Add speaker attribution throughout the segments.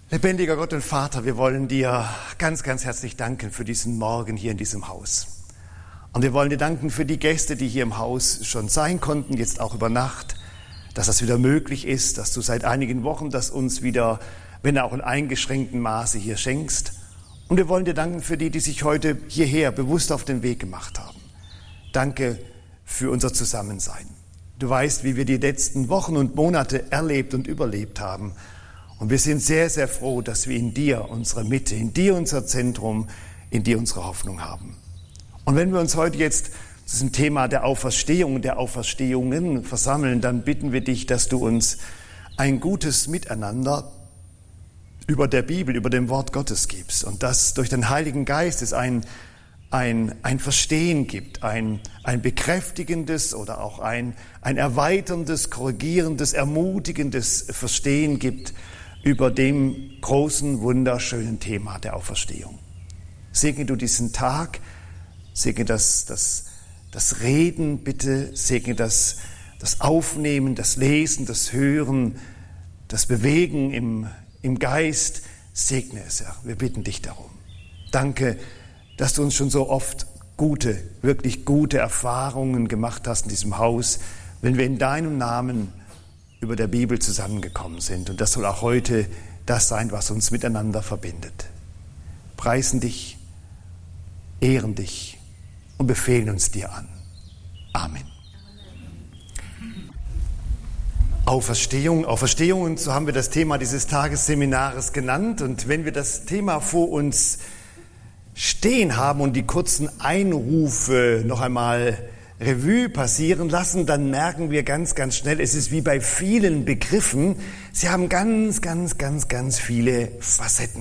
Speaker 1: Lebendiger Gott und Vater, wir wollen dir ganz, ganz herzlich danken für diesen Morgen hier in diesem Haus. Und wir wollen dir danken für die Gäste, die hier im Haus schon sein konnten, jetzt auch über Nacht, dass das wieder möglich ist, dass du seit einigen Wochen das uns wieder, wenn auch in eingeschränktem Maße, hier schenkst. Und wir wollen dir danken für die, die sich heute hierher bewusst auf den Weg gemacht haben. Danke für unser Zusammensein. Du weißt, wie wir die letzten Wochen und Monate erlebt und überlebt haben. Und wir sind sehr, sehr froh, dass wir in dir unsere Mitte, in dir unser Zentrum, in dir unsere Hoffnung haben. Und wenn wir uns heute jetzt zu diesem Thema der Auferstehung und der Auferstehungen versammeln, dann bitten wir dich, dass du uns ein gutes Miteinander über der Bibel, über dem Wort Gottes gibst und dass durch den Heiligen Geist es ein Verstehen gibt, ein bekräftigendes oder auch ein erweiterndes, korrigierendes, ermutigendes Verstehen gibt über dem großen, wunderschönen Thema der Auferstehung. Segne du diesen Tag, segne das Reden bitte, segne das Aufnehmen, das Lesen, das Hören, das Bewegen im Geist, segne es, Herr. Wir bitten dich darum. Danke, dass du uns schon so oft gute, wirklich gute Erfahrungen gemacht hast in diesem Haus, wenn wir in deinem Namen über der Bibel zusammengekommen sind. Und das soll auch heute das sein, was uns miteinander verbindet. Preisen dich, ehren dich und befehlen uns dir an. Amen. Auferstehung, und so haben wir das Thema dieses Tagesseminares genannt. Und wenn wir das Thema vor uns stehen haben und die kurzen Einrufe noch einmal Revue passieren lassen, dann merken wir ganz, ganz schnell, es ist wie bei vielen Begriffen, sie haben ganz, ganz, ganz, ganz viele Facetten.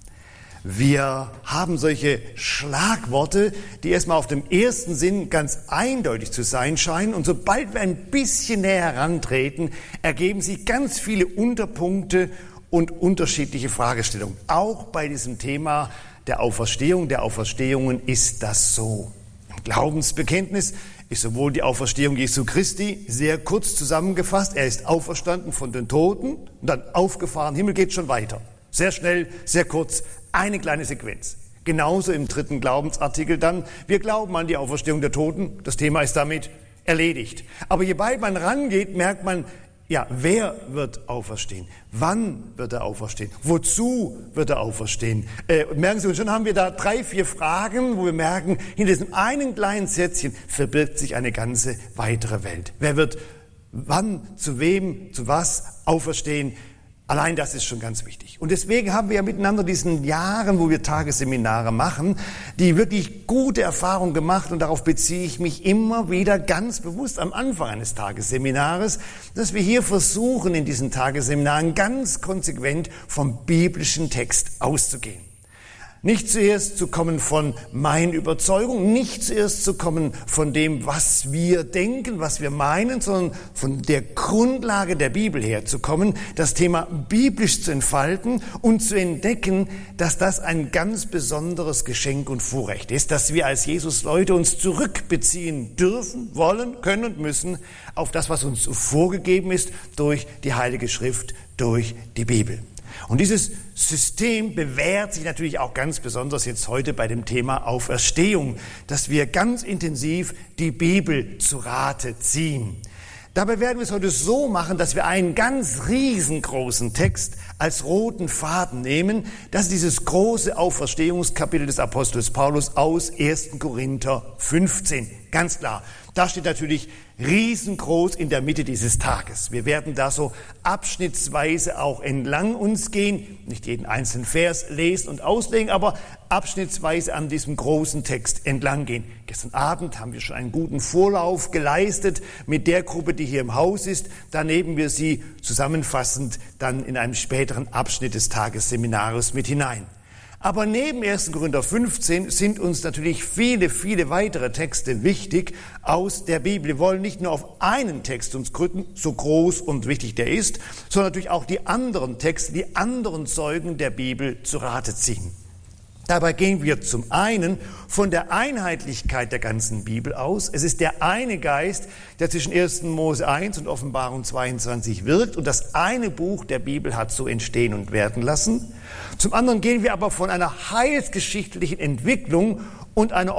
Speaker 1: Wir haben solche Schlagworte, die erstmal auf dem ersten Sinn ganz eindeutig zu sein scheinen, und sobald wir ein bisschen näher herantreten, ergeben sich ganz viele Unterpunkte und unterschiedliche Fragestellungen. Auch bei diesem Thema der Auferstehung, der Auferstehungen ist das so. Im Glaubensbekenntnis ist sowohl die Auferstehung Jesu Christi sehr kurz zusammengefasst. Er ist auferstanden von den Toten und dann aufgefahren. Himmel geht schon weiter. Sehr schnell, sehr kurz, eine kleine Sequenz. Genauso im dritten Glaubensartikel dann, wir glauben an die Auferstehung der Toten. Das Thema ist damit erledigt. Aber je weiter man rangeht, merkt man, ja, wer wird auferstehen? Wann wird er auferstehen? Wozu wird er auferstehen? Merken Sie, und schon haben wir da 3, 4 Fragen, wo wir merken, hinter diesem einen kleinen Sätzchen verbirgt sich eine ganze weitere Welt. Wer wird wann, zu wem, zu was auferstehen? Allein das ist schon ganz wichtig. Und deswegen haben wir ja miteinander diesen Jahren, wo wir Tagesseminare machen, die wirklich gute Erfahrungen gemacht, und darauf beziehe ich mich immer wieder ganz bewusst am Anfang eines Tagesseminares, dass wir hier versuchen, in diesen Tagesseminaren ganz konsequent vom biblischen Text auszugehen. Nicht zuerst zu kommen von meinen Überzeugungen, nicht zuerst zu kommen von dem, was wir denken, was wir meinen, sondern von der Grundlage der Bibel herzukommen, das Thema biblisch zu entfalten und zu entdecken, dass das ein ganz besonderes Geschenk und Vorrecht ist, dass wir als Jesus-Leute uns zurückbeziehen dürfen, wollen, können und müssen auf das, was uns vorgegeben ist durch die Heilige Schrift, durch die Bibel. Und dieses System bewährt sich natürlich auch ganz besonders jetzt heute bei dem Thema Auferstehung, dass wir ganz intensiv die Bibel zu Rate ziehen. Dabei werden wir es heute so machen, dass wir einen ganz riesengroßen Text als roten Faden nehmen. Das ist dieses große Auferstehungskapitel des Apostels Paulus aus 1. Korinther 15. Ganz klar. Da steht natürlich riesengroß in der Mitte dieses Tages. Wir werden da so abschnittsweise auch entlang uns gehen, nicht jeden einzelnen Vers lesen und auslegen, aber abschnittsweise an diesem großen Text entlang gehen. Gestern Abend haben wir schon einen guten Vorlauf geleistet mit der Gruppe, die hier im Haus ist. Da nehmen wir sie zusammenfassend dann in einem späteren Abschnitt des Tagesseminars mit hinein. Aber neben 1. Korinther 15 sind uns natürlich viele, viele weitere Texte wichtig aus der Bibel. Wir wollen nicht nur auf einen Text uns gründen, so groß und wichtig der ist, sondern natürlich auch die anderen Texte, die anderen Zeugen der Bibel zu Rate ziehen. Dabei gehen wir zum einen von der Einheitlichkeit der ganzen Bibel aus. Es ist der eine Geist, der zwischen 1. Mose 1 und Offenbarung 22 wirkt und das eine Buch der Bibel hat so entstehen und werden lassen. Zum anderen gehen wir aber von einer heilsgeschichtlichen Entwicklung und einer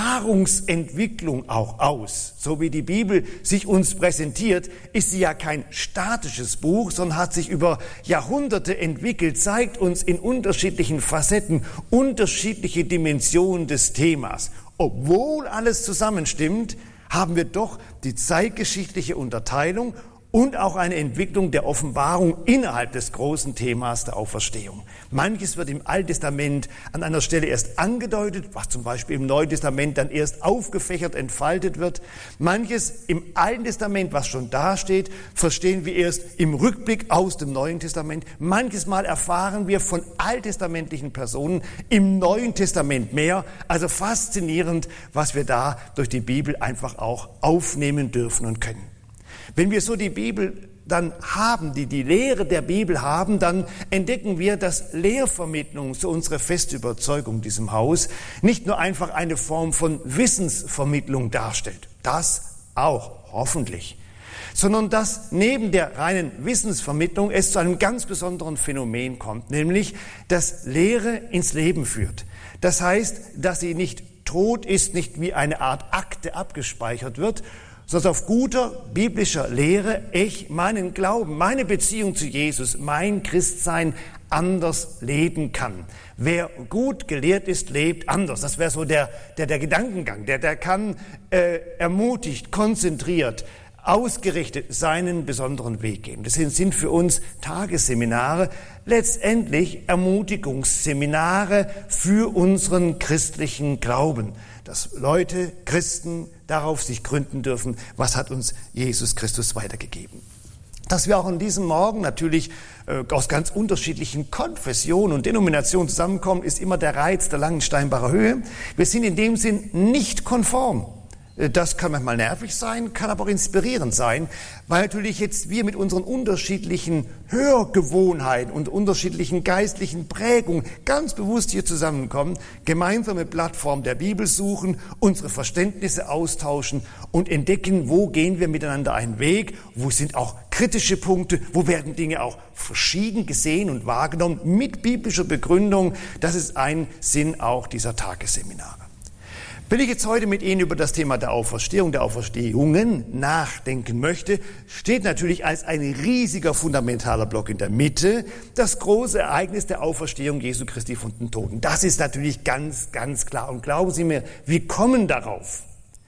Speaker 1: Offenbarungsentwicklung auch aus. So wie die Bibel sich uns präsentiert, ist sie ja kein statisches Buch, sondern hat sich über Jahrhunderte entwickelt, zeigt uns in unterschiedlichen Facetten unterschiedliche Dimensionen des Themas. Obwohl alles zusammenstimmt, haben wir doch die zeitgeschichtliche Unterteilung und auch eine Entwicklung der Offenbarung innerhalb des großen Themas der Auferstehung. Manches wird im Alten Testament an einer Stelle erst angedeutet, was zum Beispiel im Neuen Testament dann erst aufgefächert, entfaltet wird. Manches im Alten Testament, was schon dasteht, verstehen wir erst im Rückblick aus dem Neuen Testament. Manches Mal erfahren wir von alttestamentlichen Personen im Neuen Testament mehr. Also faszinierend, was wir da durch die Bibel einfach auch aufnehmen dürfen und können. Wenn wir so die Bibel dann haben, die Lehre der Bibel haben, dann entdecken wir, dass Lehrvermittlung, so unsere feste Überzeugung in diesem Haus, nicht nur einfach eine Form von Wissensvermittlung darstellt. Das auch, hoffentlich. Sondern dass neben der reinen Wissensvermittlung es zu einem ganz besonderen Phänomen kommt, nämlich, dass Lehre ins Leben führt. Das heißt, dass sie nicht tot ist, nicht wie eine Art Akte abgespeichert wird, sondern auf guter biblischer Lehre ich meinen Glauben, meine Beziehung zu Jesus, mein Christsein anders leben kann. Wer gut gelehrt ist, lebt anders. Das wäre so der Gedankengang. Der kann ermutigt, konzentriert, ausgerichtet seinen besonderen Weg gehen. Das sind für uns Tagesseminare, letztendlich Ermutigungsseminare für unseren christlichen Glauben, dass Leute, Christen darauf sich gründen dürfen, was hat uns Jesus Christus weitergegeben. Dass wir auch an diesem Morgen natürlich aus ganz unterschiedlichen Konfessionen und Denominationen zusammenkommen, ist immer der Reiz der Langensteinbacher Höhe. Wir sind in dem Sinn nicht konform. Das kann manchmal nervig sein, kann aber auch inspirierend sein, weil natürlich jetzt wir mit unseren unterschiedlichen Hörgewohnheiten und unterschiedlichen geistlichen Prägungen ganz bewusst hier zusammenkommen, gemeinsame Plattform der Bibel suchen, unsere Verständnisse austauschen und entdecken, wo gehen wir miteinander einen Weg, wo sind auch kritische Punkte, wo werden Dinge auch verschieden gesehen und wahrgenommen mit biblischer Begründung. Das ist ein Sinn auch dieser Tagesseminare. Wenn ich jetzt heute mit Ihnen über das Thema der Auferstehung, der Auferstehungen nachdenken möchte, steht natürlich als ein riesiger fundamentaler Block in der Mitte das große Ereignis der Auferstehung Jesu Christi von den Toten. Das ist natürlich ganz, ganz klar. Und glauben Sie mir, wir kommen darauf.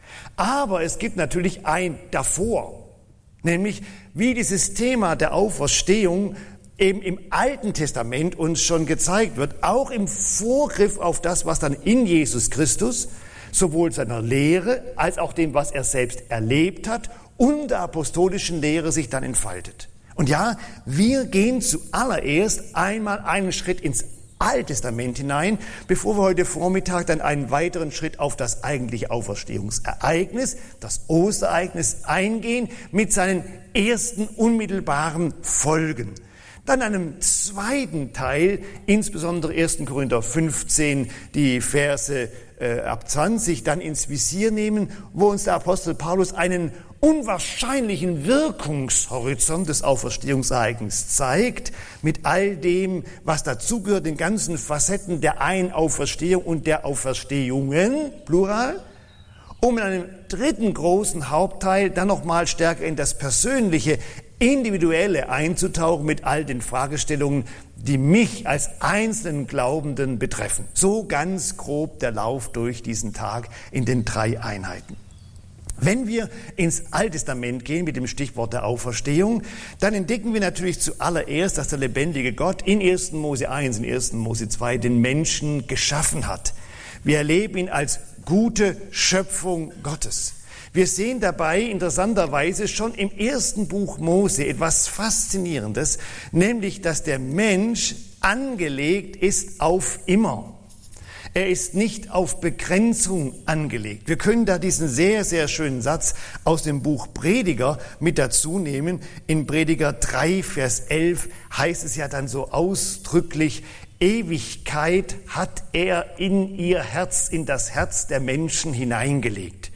Speaker 1: Aber es gibt natürlich ein davor, nämlich wie dieses Thema der Auferstehung eben im Alten Testament uns schon gezeigt wird, auch im Vorgriff auf das, was dann in Jesus Christus sowohl seiner Lehre als auch dem, was er selbst erlebt hat und der apostolischen Lehre sich dann entfaltet. Und ja, wir gehen zuallererst einmal einen Schritt ins Alte Testament hinein, bevor wir heute Vormittag dann einen weiteren Schritt auf das eigentliche Auferstehungsereignis, das Osterereignis eingehen, mit seinen ersten unmittelbaren Folgen. Dann einem zweiten Teil, insbesondere 1. Korinther 15, die Verse ab 20 dann ins Visier nehmen, wo uns der Apostel Paulus einen unwahrscheinlichen Wirkungshorizont des Auferstehungsereignisses zeigt, mit all dem, was dazugehört, den ganzen Facetten der einen Auferstehung und der Auferstehungen, Plural, um in einem dritten großen Hauptteil dann nochmal stärker in das Persönliche, Individuelle einzutauchen mit all den Fragestellungen, die mich als einzelnen Glaubenden betreffen. So ganz grob der Lauf durch diesen Tag in den 3 Einheiten. Wenn wir ins Alte Testament gehen mit dem Stichwort der Auferstehung, dann entdecken wir natürlich zuallererst, dass der lebendige Gott in 1. Mose 1, in 1. Mose 2 den Menschen geschaffen hat. Wir erleben ihn als gute Schöpfung Gottes. Wir sehen dabei interessanterweise schon im ersten Buch Mose etwas Faszinierendes, nämlich, dass der Mensch angelegt ist auf immer. Er ist nicht auf Begrenzung angelegt. Wir können da diesen sehr, sehr schönen Satz aus dem Buch Prediger mit dazu nehmen. In Prediger 3, Vers 11 heißt es ja dann so ausdrücklich, Ewigkeit hat er in ihr Herz, in das Herz der Menschen hineingelegt.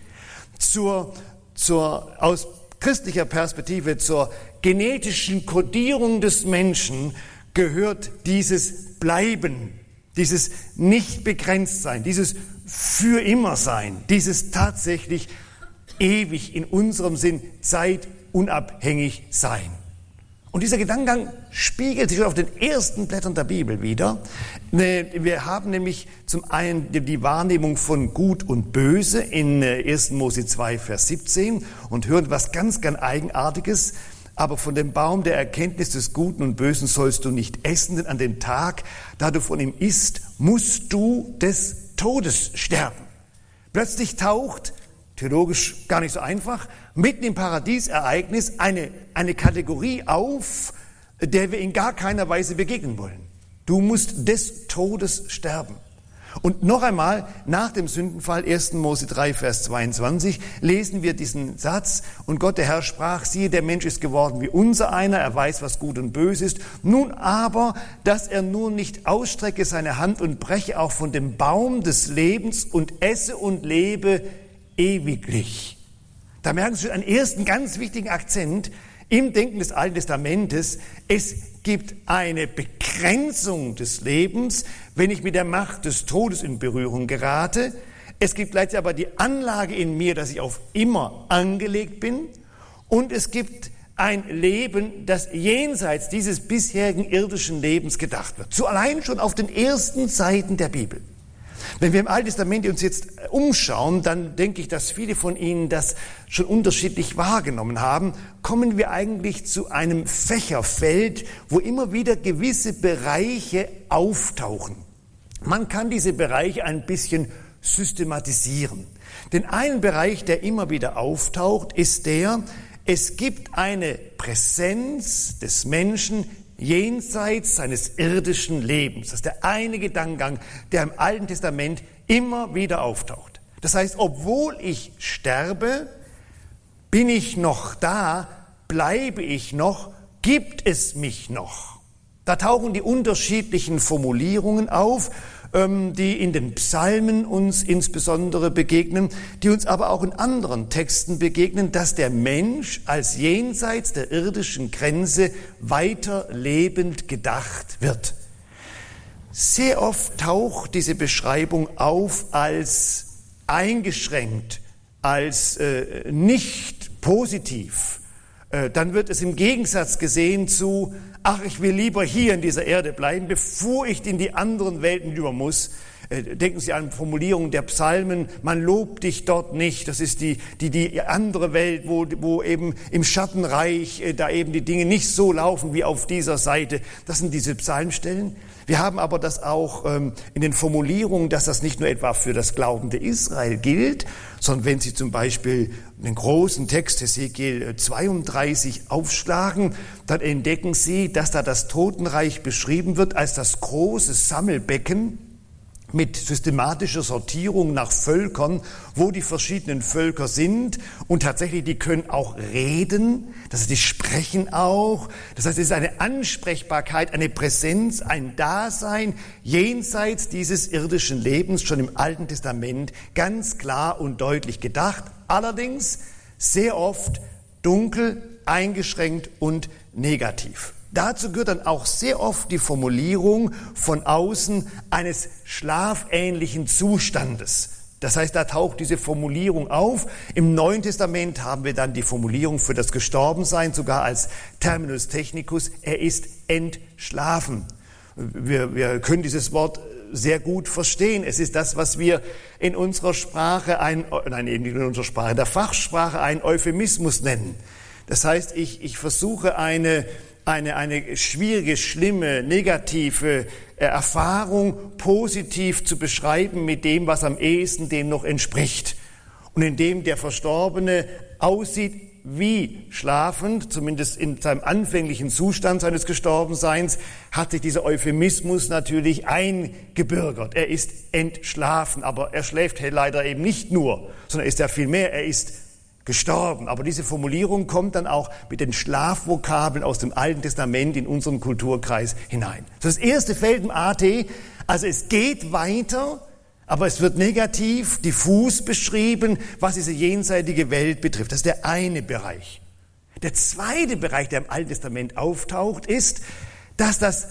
Speaker 1: Aus christlicher Perspektive zur genetischen Kodierung des Menschen gehört dieses Bleiben, dieses Nicht-Begrenzt-Sein, dieses für immer Sein, dieses tatsächlich ewig in unserem Sinn zeitunabhängig Sein. Und dieser Gedankengang spiegelt sich schon auf den ersten Blättern der Bibel wieder. Wir haben nämlich zum einen die Wahrnehmung von Gut und Böse in 1. Mose 2, Vers 17 und hören was ganz Eigenartiges. Aber von dem Baum der Erkenntnis des Guten und Bösen sollst du nicht essen, denn an dem Tag, da du von ihm isst, musst du des Todes sterben. Plötzlich taucht, theologisch gar nicht so einfach, mitten im Paradiesereignis eine Kategorie auf, der wir in gar keiner Weise begegnen wollen. Du musst des Todes sterben. Und noch einmal, nach dem Sündenfall, 1. Mose 3, Vers 22, lesen wir diesen Satz, und Gott, der Herr, sprach, siehe, der Mensch ist geworden wie unser einer, er weiß, was gut und böse ist. Nun aber, dass er nur nicht ausstrecke seine Hand und breche auch von dem Baum des Lebens und esse und lebe ewiglich. Da merken Sie schon einen ersten ganz wichtigen Akzent im Denken des Alten Testamentes. Es gibt eine Begrenzung des Lebens, wenn ich mit der Macht des Todes in Berührung gerate. Es gibt gleichzeitig aber die Anlage in mir, dass ich auf immer angelegt bin. Und es gibt ein Leben, das jenseits dieses bisherigen irdischen Lebens gedacht wird. So allein schon auf den ersten Seiten der Bibel. Wenn wir im Alten Testament uns jetzt umschauen, dann denke ich, dass viele von Ihnen das schon unterschiedlich wahrgenommen haben, kommen wir eigentlich zu einem Fächerfeld, wo immer wieder gewisse Bereiche auftauchen. Man kann diese Bereiche ein bisschen systematisieren. Den einen Bereich, der immer wieder auftaucht, ist es gibt eine Präsenz des Menschen jenseits seines irdischen Lebens. Das ist der eine Gedankengang, der im Alten Testament immer wieder auftaucht. Das heißt, obwohl ich sterbe, bin ich noch da, bleibe ich noch, gibt es mich noch. Da tauchen die unterschiedlichen Formulierungen auf, die in den Psalmen uns insbesondere begegnen, die uns aber auch in anderen Texten begegnen, dass der Mensch als jenseits der irdischen Grenze weiter lebend gedacht wird. Sehr oft taucht diese Beschreibung auf als eingeschränkt, als nicht positiv. Dann wird es im Gegensatz gesehen zu, ich will lieber hier in dieser Erde bleiben, bevor ich in die anderen Welten über muss. Denken Sie an Formulierungen der Psalmen, man lobt dich dort nicht. Das ist die andere Welt, wo eben im Schattenreich da eben die Dinge nicht so laufen wie auf dieser Seite. Das sind diese Psalmstellen. Wir haben aber das auch in den Formulierungen, dass das nicht nur etwa für das glaubende Israel gilt, sondern wenn Sie zum Beispiel den großen Text Hesekiel 32 aufschlagen, dann entdecken Sie, dass da das Totenreich beschrieben wird als das große Sammelbecken mit systematischer Sortierung nach Völkern, wo die verschiedenen Völker sind. Und tatsächlich, die können auch reden, das heißt, die sprechen auch. Das heißt, es ist eine Ansprechbarkeit, eine Präsenz, ein Dasein jenseits dieses irdischen Lebens, schon im Alten Testament ganz klar und deutlich gedacht. Allerdings sehr oft dunkel, eingeschränkt und negativ. Dazu gehört dann auch sehr oft die Formulierung von außen eines schlafähnlichen Zustandes. Das heißt, da taucht diese Formulierung auf. Im Neuen Testament haben wir dann die Formulierung für das Gestorbensein, sogar als Terminus technicus, er ist entschlafen. Wir können dieses Wort sehr gut verstehen. Es ist das, was wir in unserer Sprache, in der Fachsprache einen Euphemismus nennen. Das heißt, ich versuche eine schwierige, schlimme, negative Erfahrung positiv zu beschreiben mit dem, was am ehesten dem noch entspricht. Und in dem der Verstorbene aussieht wie schlafend, zumindest in seinem anfänglichen Zustand seines Gestorbenseins, hat sich dieser Euphemismus natürlich eingebürgert. Er ist entschlafen, aber er schläft leider eben nicht nur, sondern ist ja viel mehr, er ist gestorben. Aber diese Formulierung kommt dann auch mit den Schlafvokabeln aus dem Alten Testament in unseren Kulturkreis hinein. Das erste Feld im AT, also es geht weiter, aber es wird negativ, diffus beschrieben, was diese jenseitige Welt betrifft. Das ist der eine Bereich. Der zweite Bereich, der im Alten Testament auftaucht, ist, dass das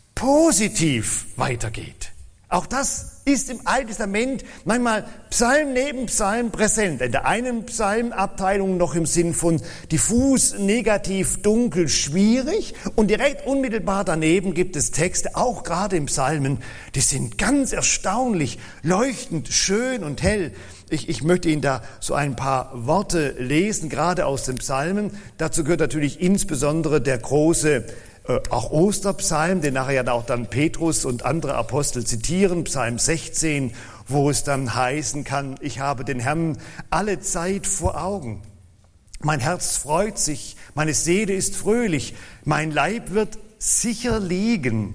Speaker 1: positiv weitergeht. Auch das ist im Alten Testament manchmal Psalm neben Psalm präsent. In der einen Psalmabteilung noch im Sinn von diffus, negativ, dunkel, schwierig. Und direkt unmittelbar daneben gibt es Texte, auch gerade im Psalmen, die sind ganz erstaunlich, leuchtend, schön und hell. Ich möchte Ihnen da so ein paar Worte lesen, gerade aus den Psalmen. Dazu gehört natürlich insbesondere der große auch Osterpsalm, den nachher ja auch dann Petrus und andere Apostel zitieren, Psalm 16, wo es dann heißen kann, ich habe den Herrn alle Zeit vor Augen. Mein Herz freut sich, meine Seele ist fröhlich, mein Leib wird sicher liegen,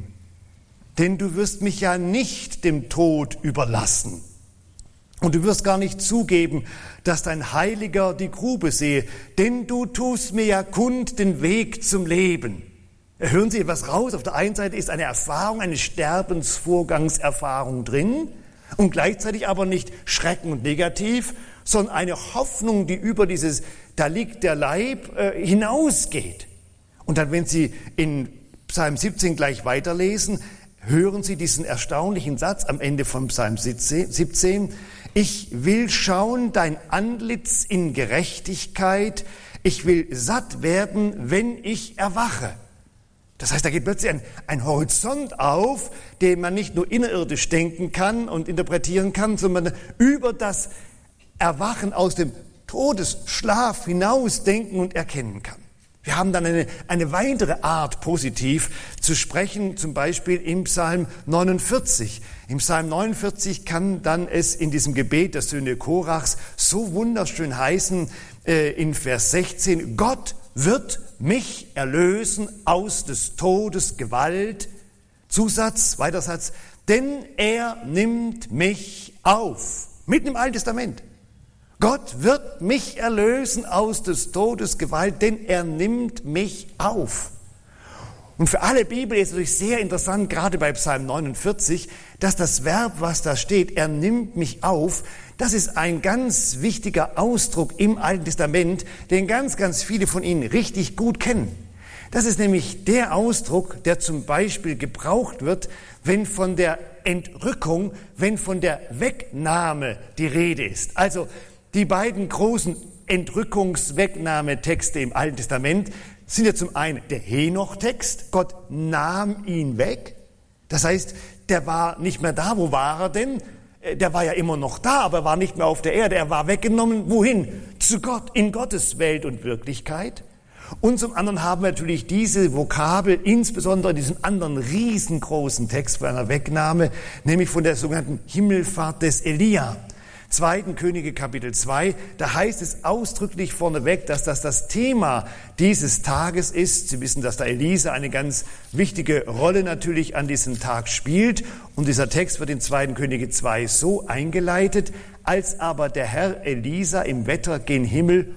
Speaker 1: denn du wirst mich ja nicht dem Tod überlassen. Und du wirst gar nicht zugeben, dass dein Heiliger die Grube sehe, denn du tust mir ja kund den Weg zum Leben. Hören Sie etwas raus? Auf der einen Seite ist eine Erfahrung, eine Sterbensvorgangserfahrung drin und gleichzeitig aber nicht Schrecken und negativ, sondern eine Hoffnung, die über dieses, da liegt der Leib, hinausgeht. Und dann, wenn Sie in Psalm 17 gleich weiterlesen, hören Sie diesen erstaunlichen Satz am Ende von Psalm 17. Ich will schauen dein Antlitz in Gerechtigkeit, ich will satt werden, wenn ich erwache. Das heißt, da geht plötzlich ein Horizont auf, den man nicht nur innerirdisch denken kann und interpretieren kann, sondern über das Erwachen aus dem Todesschlaf hinaus denken und erkennen kann. Wir haben dann eine weitere Art, positiv zu sprechen, zum Beispiel im Psalm 49. Im Psalm 49 kann dann es in diesem Gebet der Söhne Korachs so wunderschön heißen, in Vers 16, Gott wird mich erlösen aus des Todes Gewalt. Zusatz, zweiter Satz, denn er nimmt mich auf. Mitten im Alten Testament. Gott wird mich erlösen aus des Todes Gewalt, denn er nimmt mich auf. Und für alle Bibel ist es natürlich sehr interessant, gerade bei Psalm 49, dass das Verb, was da steht, er nimmt mich auf, das ist ein ganz wichtiger Ausdruck im Alten Testament, den ganz, ganz viele von Ihnen richtig gut kennen. Das ist nämlich der Ausdruck, der zum Beispiel gebraucht wird, wenn von der Entrückung, wenn von der Wegnahme die Rede ist. Also die beiden großen Entrückungswegnahmetexte im Alten Testament sind ja zum einen der Henoch-Text, Gott nahm ihn weg. Das heißt, der war nicht mehr da. Wo war er denn? Der war ja immer noch da, aber er war nicht mehr auf der Erde. Er war weggenommen. Wohin? Zu Gott, in Gottes Welt und Wirklichkeit. Und zum anderen haben wir natürlich diese Vokabel, insbesondere in diesem anderen riesengroßen Text von einer Wegnahme, nämlich von der sogenannten Himmelfahrt des Elia. 2. Könige Kapitel 2, da heißt es ausdrücklich vorneweg, dass das Thema dieses Tages ist. Sie wissen, dass da Elisa eine ganz wichtige Rolle natürlich an diesem Tag spielt. Und dieser Text wird in 2. Könige 2 so eingeleitet, als aber der Herr Elisa im Wetter gen Himmel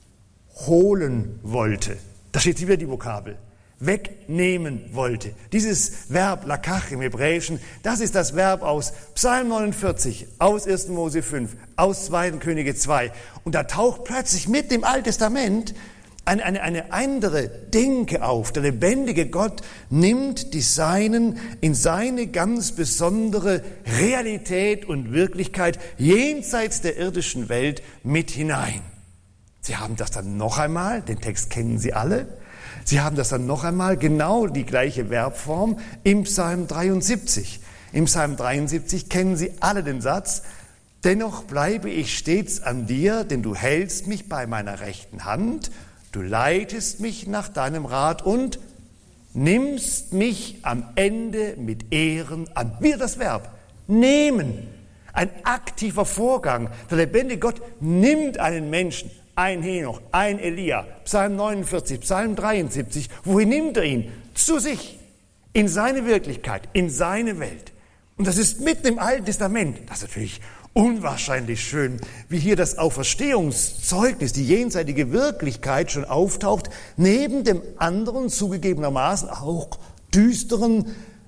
Speaker 1: holen wollte. Da steht wieder die Vokabel. Wegnehmen wollte. Dieses Verb lakach im Hebräischen, das ist das Verb aus Psalm 49, aus 1. Mose 5, aus 2. Könige 2. Und da taucht plötzlich mit dem Alten Testament eine andere Denke auf. Der lebendige Gott nimmt die Seinen in seine ganz besondere Realität und Wirklichkeit jenseits der irdischen Welt mit hinein. Sie haben das dann noch einmal, den Text kennen Sie alle, Sie haben das dann noch einmal, genau die gleiche Verbform im Psalm 73. Im Psalm 73 kennen Sie alle den Satz, dennoch bleibe ich stets an dir, denn du hältst mich bei meiner rechten Hand, du leitest mich nach deinem Rat und nimmst mich am Ende mit Ehren an. Wieder das Verb, nehmen, ein aktiver Vorgang. Der lebendige Gott nimmt einen Menschen, ein Henoch, ein Elia, Psalm 49, Psalm 73. Wohin nimmt er ihn? Zu sich, in seine Wirklichkeit, in seine Welt. Und das ist mitten im Alten Testament. Das ist natürlich Unwahrscheinlich schön, wie hier das Auferstehungszeugnis, die jenseitige Wirklichkeit schon auftaucht, neben dem anderen zugegebenermaßen auch düsteren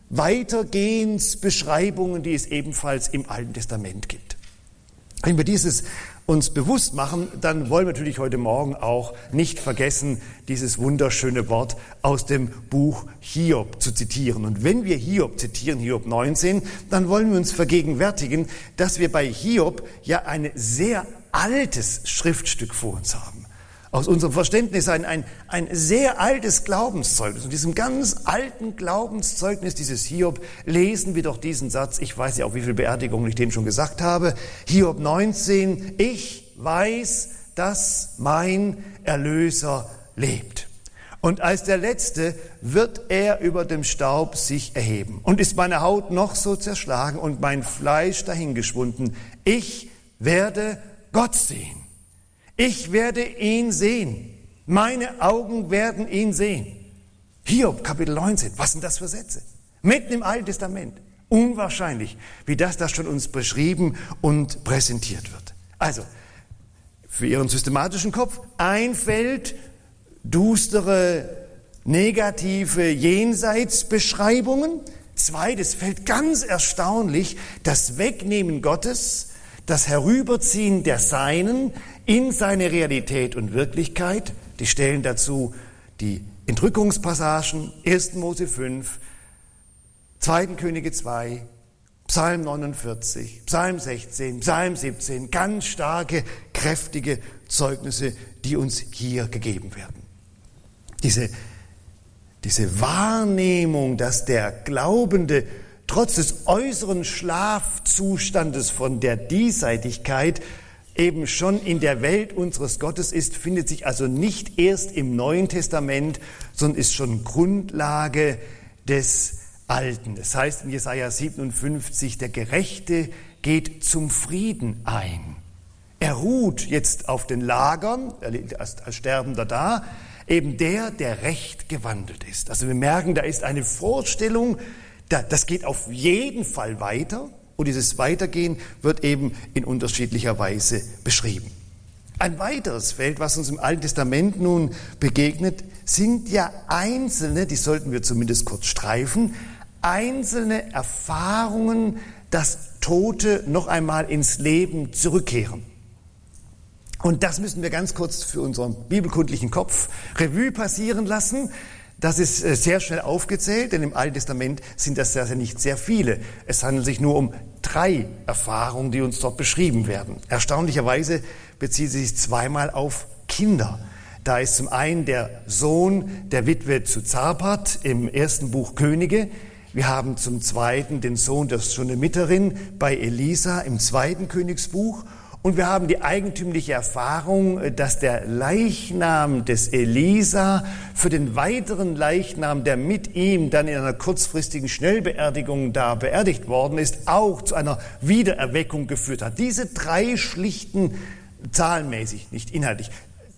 Speaker 1: Weitergehensbeschreibungen, die es ebenfalls im Alten Testament gibt. Wenn wir dieses uns bewusst machen, dann wollen wir natürlich heute Morgen auch nicht vergessen, dieses wunderschöne Wort aus dem Buch Hiob zu zitieren. Und wenn wir Hiob zitieren, Hiob 19, dann wollen wir uns vergegenwärtigen, dass wir bei Hiob ja ein sehr altes Schriftstück vor uns haben. Aus unserem Verständnis ein sehr altes Glaubenszeugnis. Und diesem ganz alten Glaubenszeugnis dieses Hiob lesen wir doch diesen Satz. Ich weiß ja auch, wie viele Beerdigungen ich den schon gesagt habe. Hiob 19, ich weiß, dass mein Erlöser lebt. Und als der Letzte wird er über dem Staub sich erheben. Und ist meine Haut noch so zerschlagen und mein Fleisch dahingeschwunden. Ich werde Gott sehen. Ich werde ihn sehen. Meine Augen werden ihn sehen. Hiob, Kapitel 19. Was sind das für Sätze? Mitten im Alten Testament. Unwahrscheinlich, wie das schon uns beschrieben und präsentiert wird. Also, für Ihren systematischen Kopf ein Feld, düstere, negative Jenseitsbeschreibungen. Zweites Feld, ganz erstaunlich, das Wegnehmen Gottes, das Herüberziehen der Seinen in seine Realität und Wirklichkeit. Die Stellen dazu die Entrückungspassagen, 1. Mose 5, 2. Könige 2, Psalm 49, Psalm 16, Psalm 17, ganz starke, kräftige Zeugnisse, die uns hier gegeben werden. Diese Wahrnehmung, dass der Glaubende trotz des äußeren Schlafzustandes von der Diesseitigkeit eben schon in der Welt unseres Gottes ist, findet sich also nicht erst im Neuen Testament, sondern ist schon Grundlage des Alten. Das heißt in Jesaja 57, der Gerechte geht zum Frieden ein. Er ruht jetzt auf den Lagern, er liegt als Sterbender da, eben der recht gewandelt ist. Also wir merken, da ist eine Vorstellung, das geht auf jeden Fall weiter und dieses Weitergehen wird eben in unterschiedlicher Weise beschrieben. Ein weiteres Feld, was uns im Alten Testament nun begegnet, sind ja einzelne, die sollten wir zumindest kurz streifen, einzelne Erfahrungen, dass Tote noch einmal ins Leben zurückkehren. Und das müssen wir ganz kurz für unseren bibelkundlichen Kopf Revue passieren lassen. Das ist sehr schnell aufgezählt, denn im Alten Testament sind das ja nicht sehr viele. Es handelt sich nur um 3 Erfahrungen, die uns dort beschrieben werden. Erstaunlicherweise bezieht sie sich zweimal auf Kinder. Da ist zum einen der Sohn der Witwe zu Zarpat im 1. Buch Könige. Wir haben zum zweiten den Sohn der Shunammiterin bei Elisa im 2. Königsbuch. Und wir haben die eigentümliche Erfahrung, dass der Leichnam des Elisa für den weiteren Leichnam, der mit ihm dann in einer kurzfristigen Schnellbeerdigung da beerdigt worden ist, auch zu einer Wiedererweckung geführt hat. Diese 3 schlichten, zahlenmäßig, nicht inhaltlich,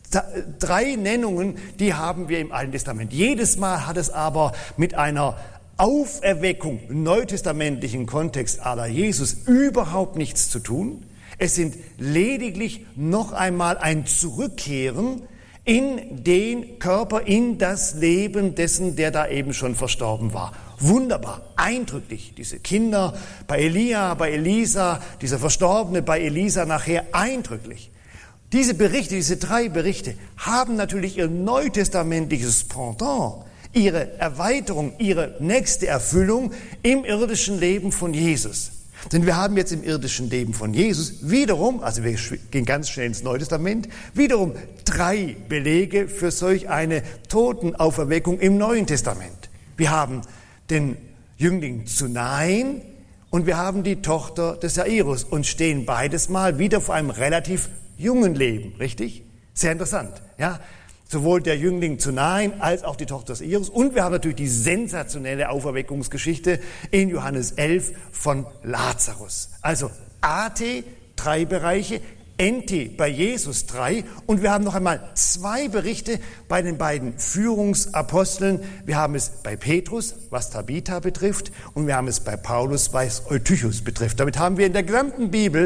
Speaker 1: 3 Nennungen, die haben wir im Alten Testament. Jedes Mal hat es aber mit einer Auferweckung im neutestamentlichen Kontext à la Jesus überhaupt nichts zu tun. Es sind lediglich noch einmal ein Zurückkehren in den Körper, in das Leben dessen, der da eben schon verstorben war. Wunderbar, eindrücklich. Diese Kinder bei Elia, bei Elisa, dieser Verstorbene bei Elisa nachher, eindrücklich. Diese Berichte, diese 3 Berichte haben natürlich ihr neutestamentliches Pendant, ihre Erweiterung, ihre nächste Erfüllung im irdischen Leben von Jesus. Denn wir haben jetzt im irdischen Leben von Jesus wiederum, also wir gehen ganz schnell ins Neue Testament, wiederum 3 Belege für solch eine Totenauferweckung im Neuen Testament. Wir haben den Jüngling zu Nain und wir haben die Tochter des Jairus und stehen beides mal wieder vor einem relativ jungen Leben, richtig? Sehr interessant, ja? Sowohl der Jüngling zu Nain als auch die Tochter des Jairus. Und wir haben natürlich die sensationelle Auferweckungsgeschichte in Johannes 11 von Lazarus. Also AT, 3 Bereiche, Enti bei Jesus 3 und wir haben noch einmal 2 Berichte bei den beiden Führungsaposteln. Wir haben es bei Petrus, was Tabitha betrifft, und wir haben es bei Paulus, was Eutychus betrifft. Damit haben wir in der gesamten Bibel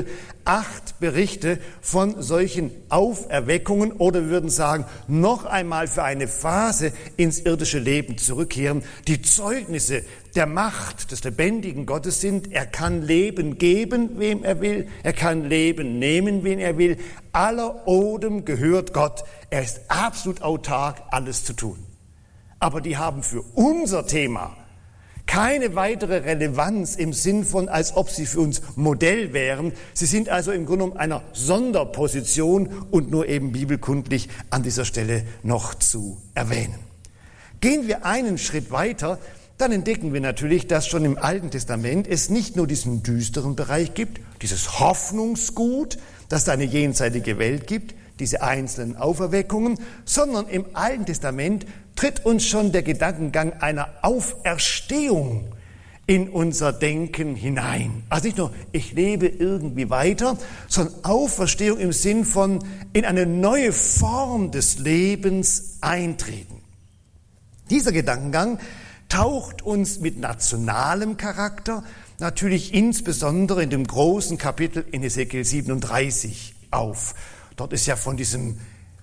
Speaker 1: 8 Berichte von solchen Auferweckungen oder wir würden sagen, noch einmal für eine Phase ins irdische Leben zurückkehren, die Zeugnisse der Macht des lebendigen Gottes sind. Er kann Leben geben, wem er will. Er kann Leben nehmen, wen er will. Aller Odem gehört Gott. Er ist absolut autark, alles zu tun. Aber die haben für unser Thema keine weitere Relevanz im Sinn von, als ob sie für uns Modell wären. Sie sind also im Grunde genommen einer Sonderposition und nur eben bibelkundlich an dieser Stelle noch zu erwähnen. Gehen wir einen Schritt weiter, dann entdecken wir natürlich, dass schon im Alten Testament es nicht nur diesen düsteren Bereich gibt, dieses Hoffnungsgut, dass es eine jenseitige Welt gibt, diese einzelnen Auferweckungen, sondern im Alten Testament tritt uns schon der Gedankengang einer Auferstehung in unser Denken hinein. Also nicht nur, ich lebe irgendwie weiter, sondern Auferstehung im Sinn von in eine neue Form des Lebens eintreten. Dieser Gedankengang taucht uns mit nationalem Charakter natürlich insbesondere in dem großen Kapitel in Hesekiel 37 auf. Dort ist ja von diesem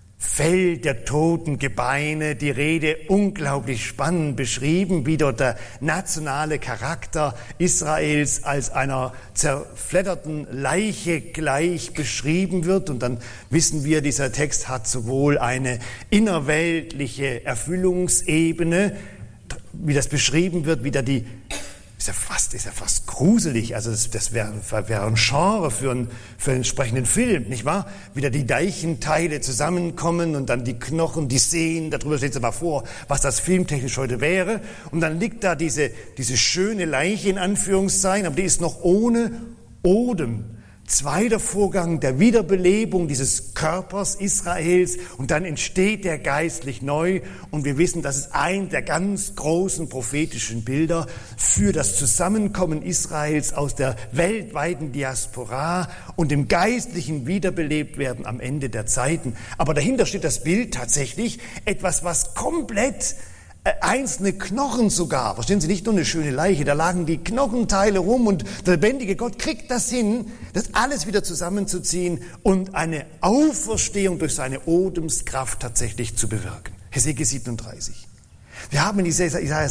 Speaker 1: Feld der toten Gebeine die Rede, unglaublich spannend beschrieben, wie dort der nationale Charakter Israels als einer zerfledderten Leiche gleich beschrieben wird. Und dann wissen wir, dieser Text hat sowohl eine innerweltliche Erfüllungsebene, wie das beschrieben wird, wieder die, ist ja fast gruselig, also das wäre ein Genre für einen entsprechenden Film, nicht wahr? Wieder die Leichenteile zusammenkommen und dann die Knochen, die Sehnen, darüber steht es mal vor, was das filmtechnisch heute wäre. Und dann liegt da diese schöne Leiche in Anführungszeichen, aber die ist noch ohne Odem. Zweiter Vorgang der Wiederbelebung dieses Körpers Israels und dann entsteht der geistlich neu und wir wissen, das ist ein der ganz großen prophetischen Bilder für das Zusammenkommen Israels aus der weltweiten Diaspora und dem geistlichen Wiederbelebtwerden am Ende der Zeiten. Aber dahinter steht das Bild tatsächlich etwas, was komplett einzelne Knochen sogar, verstehen Sie, nicht nur eine schöne Leiche, da lagen die Knochenteile rum und der lebendige Gott kriegt das hin, das alles wieder zusammenzuziehen und eine Auferstehung durch seine Odemskraft tatsächlich zu bewirken. Hesekiel 37. Wir haben in Jesaja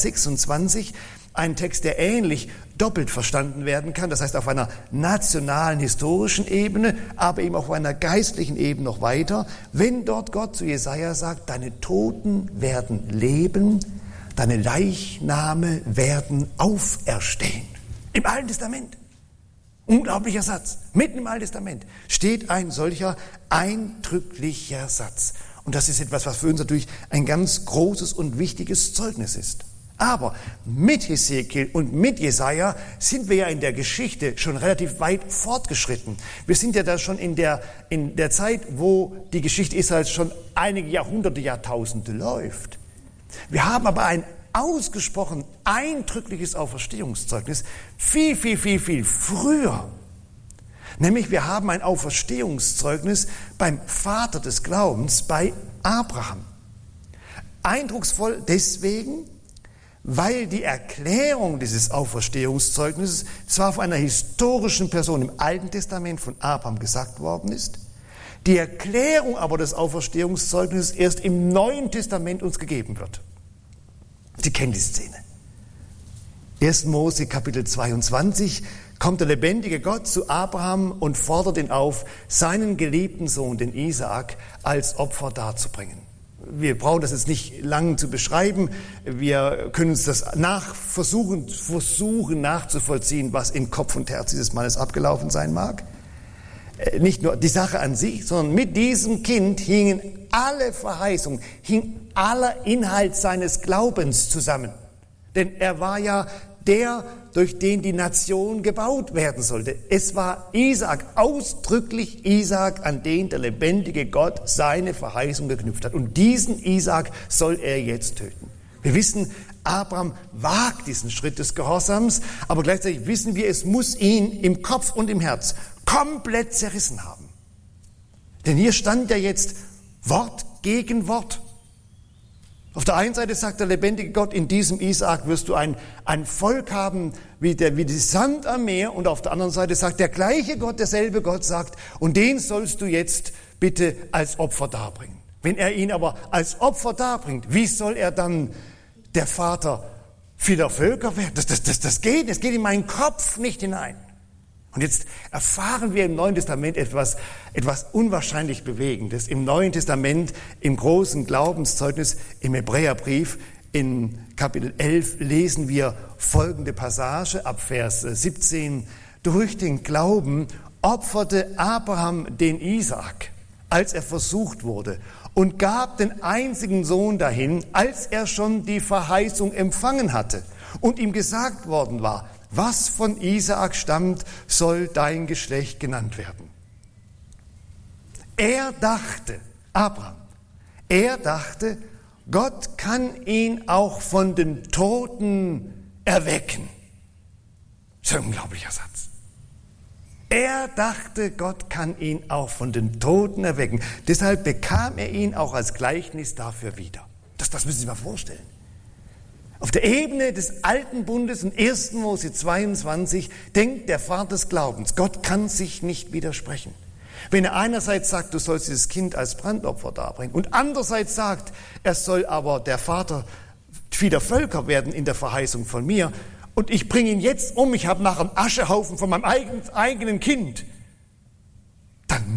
Speaker 1: 26 einen Text, der ähnlich doppelt verstanden werden kann, das heißt auf einer nationalen, historischen Ebene, aber eben auf einer geistlichen Ebene noch weiter, wenn dort Gott zu Jesaja sagt, deine Toten werden leben, deine Leichname werden auferstehen. Im Alten Testament. Unglaublicher Satz. Mitten im Alten Testament steht ein solcher eindrücklicher Satz. Und das ist etwas, was für uns natürlich ein ganz großes und wichtiges Zeugnis ist. Aber mit Hesekiel und mit Jesaja sind wir ja in der Geschichte schon relativ weit fortgeschritten. Wir sind ja da schon in der Zeit, wo die Geschichte Israels schon einige Jahrhunderte, Jahrtausende läuft. Wir haben aber ein ausgesprochen eindrückliches Auferstehungszeugnis viel früher. Nämlich wir haben ein Auferstehungszeugnis beim Vater des Glaubens, bei Abraham. Eindrucksvoll deswegen, weil die Erklärung dieses Auferstehungszeugnisses zwar von einer historischen Person im Alten Testament von Abraham gesagt worden ist, die Erklärung aber des Auferstehungszeugnisses erst im Neuen Testament uns gegeben wird. Sie kennen die Szene. 1. Mose Kapitel 22 kommt der lebendige Gott zu Abraham und fordert ihn auf, seinen geliebten Sohn, den Isaak, als Opfer darzubringen. Wir brauchen das jetzt nicht lang zu beschreiben. Wir können uns das versuchen nachzuvollziehen, was in Kopf und Herz dieses Mannes abgelaufen sein mag. Nicht nur die Sache an sich, sondern mit diesem Kind hingen alle Verheißungen, hing aller Inhalt seines Glaubens zusammen. Denn er war ja der, durch den die Nation gebaut werden sollte. Es war Isaak, ausdrücklich Isaak, an den der lebendige Gott seine Verheißung geknüpft hat. Und diesen Isaak soll er jetzt töten. Wir wissen, Abraham wagt diesen Schritt des Gehorsams, aber gleichzeitig wissen wir, es muss ihn im Kopf und im Herz komplett zerrissen haben. Denn hier stand ja jetzt Wort gegen Wort. Auf der einen Seite sagt der lebendige Gott, in diesem Isaak wirst du ein Volk haben wie die Sand am Meer. Und auf der anderen Seite sagt der gleiche Gott, derselbe Gott sagt, und den sollst du jetzt bitte als Opfer darbringen. Wenn er ihn aber als Opfer darbringt, wie soll er dann der Vater vieler Völker werden? Das geht in meinen Kopf nicht hinein. Und jetzt erfahren wir im Neuen Testament etwas unwahrscheinlich Bewegendes. Im Neuen Testament, im großen Glaubenszeugnis, im Hebräerbrief, in Kapitel 11 lesen wir folgende Passage ab Vers 17. Durch den Glauben opferte Abraham den Isaak, als er versucht wurde, und gab den einzigen Sohn dahin, als er schon die Verheißung empfangen hatte und ihm gesagt worden war, was von Isaak stammt, soll dein Geschlecht genannt werden. Abraham dachte, Gott kann ihn auch von den Toten erwecken. Das ist ein unglaublicher Satz. Er dachte, Gott kann ihn auch von den Toten erwecken. Deshalb bekam er ihn auch als Gleichnis dafür wieder. Das müssen Sie sich mal vorstellen. Auf der Ebene des Alten Bundes in 1. Mose 22 denkt der Vater des Glaubens, Gott kann sich nicht widersprechen. Wenn er einerseits sagt, du sollst dieses Kind als Brandopfer darbringen und andererseits sagt, er soll aber der Vater vieler Völker werden in der Verheißung von mir und ich bringe ihn jetzt um, ich habe nachher einen Aschehaufen von meinem eigenen Kind, dann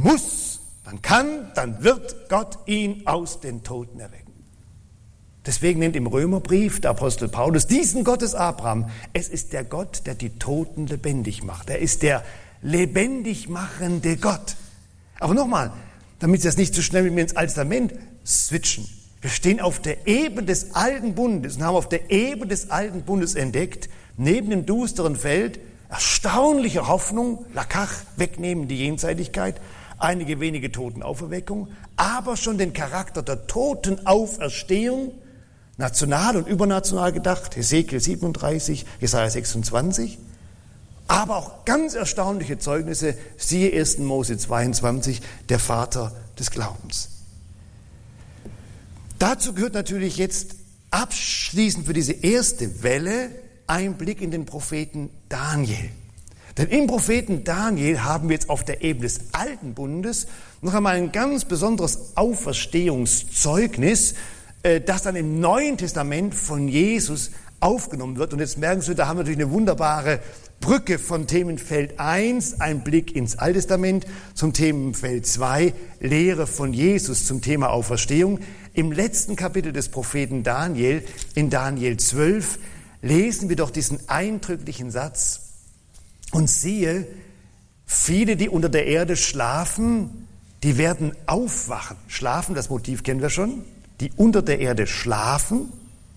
Speaker 1: wird Gott ihn aus den Toten erwecken. Deswegen nennt im Römerbrief der Apostel Paulus diesen Gott des Abraham, es ist der Gott, der die Toten lebendig macht. Er ist der lebendig machende Gott. Aber nochmal, damit Sie das nicht so schnell mit mir ins Alte Testament switchen. Wir stehen auf der Ebene des Alten Bundes und haben auf der Ebene des Alten Bundes entdeckt, neben dem dusteren Feld, erstaunliche Hoffnung, Lakach, wegnehmen die Jenseitigkeit, einige wenige Totenauferweckung, aber schon den Charakter der Totenauferstehung, national und übernational gedacht, Hesekiel 37, Jesaja 26, aber auch ganz erstaunliche Zeugnisse, siehe 1. Mose 22, der Vater des Glaubens. Dazu gehört natürlich jetzt abschließend für diese erste Welle ein Blick in den Propheten Daniel. Denn im Propheten Daniel haben wir jetzt auf der Ebene des Alten Bundes noch einmal ein ganz besonderes Auferstehungszeugnis, das dann im Neuen Testament von Jesus aufgenommen wird. Und jetzt merken Sie, da haben wir natürlich eine wunderbare Brücke von Themenfeld 1, ein Blick ins Alte Testament, zum Themenfeld 2, Lehre von Jesus zum Thema Auferstehung. Im letzten Kapitel des Propheten Daniel, in Daniel 12, lesen wir doch diesen eindrücklichen Satz. Und siehe, viele, die unter der Erde schlafen, die werden aufwachen. Schlafen, das Motiv kennen wir schon. Die unter der Erde schlafen,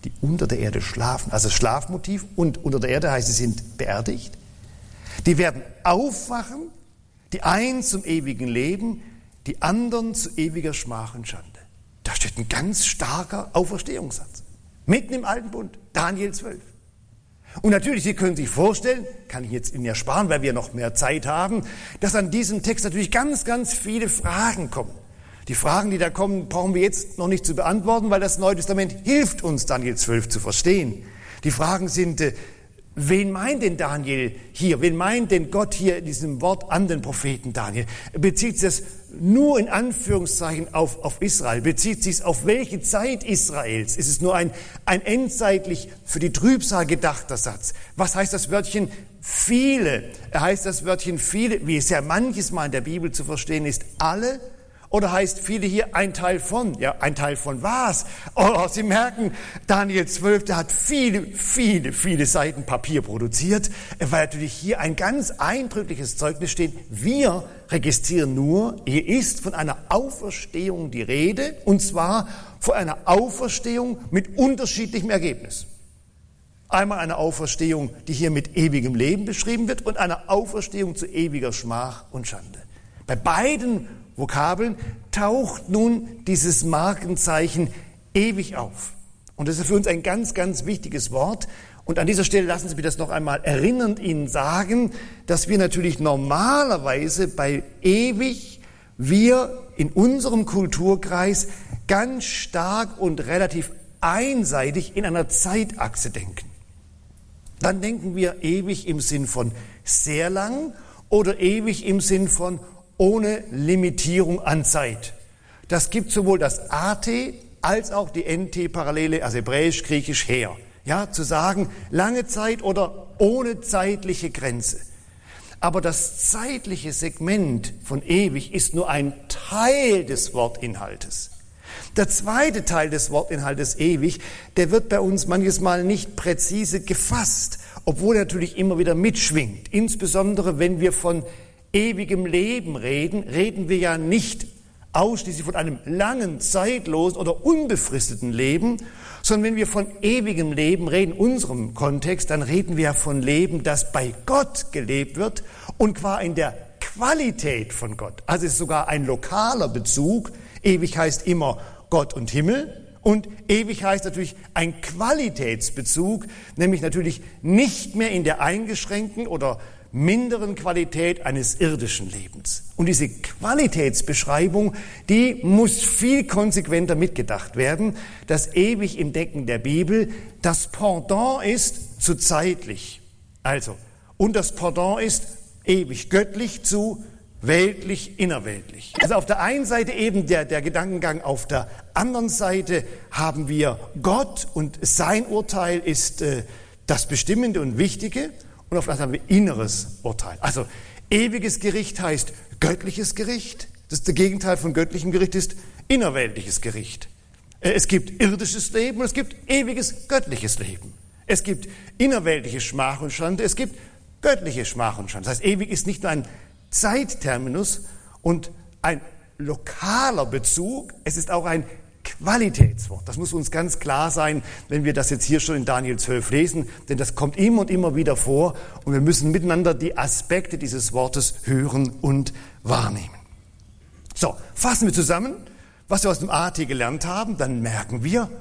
Speaker 1: also das Schlafmotiv, und unter der Erde heißt, sie sind beerdigt. Die werden aufwachen, die einen zum ewigen Leben, die anderen zu ewiger Schmach und Schande. Da steht ein ganz starker Auferstehungssatz. Mitten im Alten Bund, Daniel 12. Und natürlich, Sie können sich vorstellen, kann ich jetzt Ihnen ersparen, weil wir noch mehr Zeit haben, dass an diesem Text natürlich ganz, ganz viele Fragen kommen. Die Fragen, die da kommen, brauchen wir jetzt noch nicht zu beantworten, weil das Neue Testament hilft uns, Daniel 12 zu verstehen. Die Fragen sind, wen meint denn Daniel hier? Wen meint denn Gott hier in diesem Wort an den Propheten Daniel? Bezieht sich das nur in Anführungszeichen auf Israel? Bezieht sich es auf welche Zeit Israels? Ist es nur ein endzeitlich für die Trübsal gedachter Satz? Was heißt das Wörtchen viele? Heißt das Wörtchen viele, wie es ja manches Mal in der Bibel zu verstehen ist, alle? Oder heißt viele hier ein Teil von? Ja, ein Teil von was? Oh, Sie merken, Daniel 12, der hat viele Seiten Papier produziert, weil natürlich hier ein ganz eindrückliches Zeugnis steht. Wir registrieren nur, hier ist von einer Auferstehung die Rede, und zwar von einer Auferstehung mit unterschiedlichem Ergebnis. Einmal eine Auferstehung, die hier mit ewigem Leben beschrieben wird, und eine Auferstehung zu ewiger Schmach und Schande. Bei beiden Vokabeln taucht nun dieses Markenzeichen ewig auf. Und das ist für uns ein ganz, ganz wichtiges Wort. Und an dieser Stelle lassen Sie mich das noch einmal erinnernd Ihnen sagen, dass wir natürlich normalerweise bei ewig wir in unserem Kulturkreis ganz stark und relativ einseitig in einer Zeitachse denken. Dann denken wir ewig im Sinn von sehr lang oder ewig im Sinn von ohne Limitierung an Zeit. Das gibt sowohl das AT als auch die NT-Parallele, also Hebräisch, Griechisch her. Ja, zu sagen, lange Zeit oder ohne zeitliche Grenze. Aber das zeitliche Segment von ewig ist nur ein Teil des Wortinhaltes. Der zweite Teil des Wortinhaltes ewig, der wird bei uns manches Mal nicht präzise gefasst, obwohl er natürlich immer wieder mitschwingt. Insbesondere wenn wir von ewigem Leben reden, reden wir ja nicht ausschließlich von einem langen, zeitlosen oder unbefristeten Leben, sondern wenn wir von ewigem Leben reden, in unserem Kontext, dann reden wir von Leben, das bei Gott gelebt wird und qua in der Qualität von Gott. Also es ist sogar ein lokaler Bezug. Ewig heißt immer Gott und Himmel und ewig heißt natürlich ein Qualitätsbezug, nämlich natürlich nicht mehr in der eingeschränkten oder minderen Qualität eines irdischen Lebens. Und diese Qualitätsbeschreibung, die muss viel konsequenter mitgedacht werden, dass ewig im Denken der Bibel das Pendant ist zu zeitlich. Also, und das Pendant ist ewig göttlich zu weltlich, innerweltlich. Also auf der einen Seite eben der Gedankengang, auf der anderen Seite haben wir Gott und sein Urteil ist das Bestimmende und Wichtige. Und auf der anderen Seite haben wir inneres Urteil. Also ewiges Gericht heißt göttliches Gericht. Das Gegenteil von göttlichem Gericht ist innerweltliches Gericht. Es gibt irdisches Leben und es gibt ewiges göttliches Leben. Es gibt innerweltliche Schmach und Schande, es gibt göttliche Schmach und Schande. Das heißt, ewig ist nicht nur ein Zeitterminus und ein lokaler Bezug, es ist auch ein Qualitätswort. Das muss uns ganz klar sein, wenn wir das jetzt hier schon in Daniel 12 lesen, denn das kommt immer und immer wieder vor und wir müssen miteinander die Aspekte dieses Wortes hören und wahrnehmen. So, fassen wir zusammen, was wir aus dem AT gelernt haben, dann merken wir,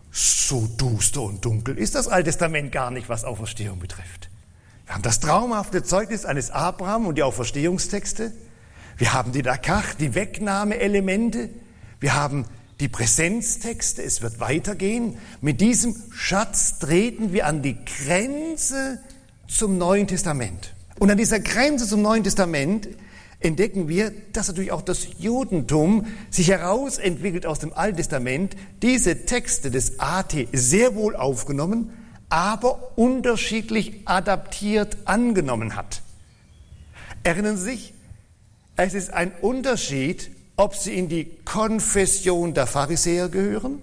Speaker 1: so duster und dunkel ist das Alte Testament gar nicht, was Auferstehung betrifft. Wir haben das traumhafte Zeugnis eines Abraham und die Auferstehungstexte. Wir haben die Dakach, die Wegnahmeelemente. Wir haben die Präsenztexte. Es wird weitergehen. Mit diesem Schatz treten wir an die Grenze zum Neuen Testament. Und an dieser Grenze zum Neuen Testament entdecken wir, dass natürlich auch das Judentum sich herausentwickelt aus dem Alten Testament, diese Texte des AT sehr wohl aufgenommen, aber unterschiedlich adaptiert angenommen hat. Erinnern Sie sich, es ist ein Unterschied, ob Sie in die Konfession der Pharisäer gehören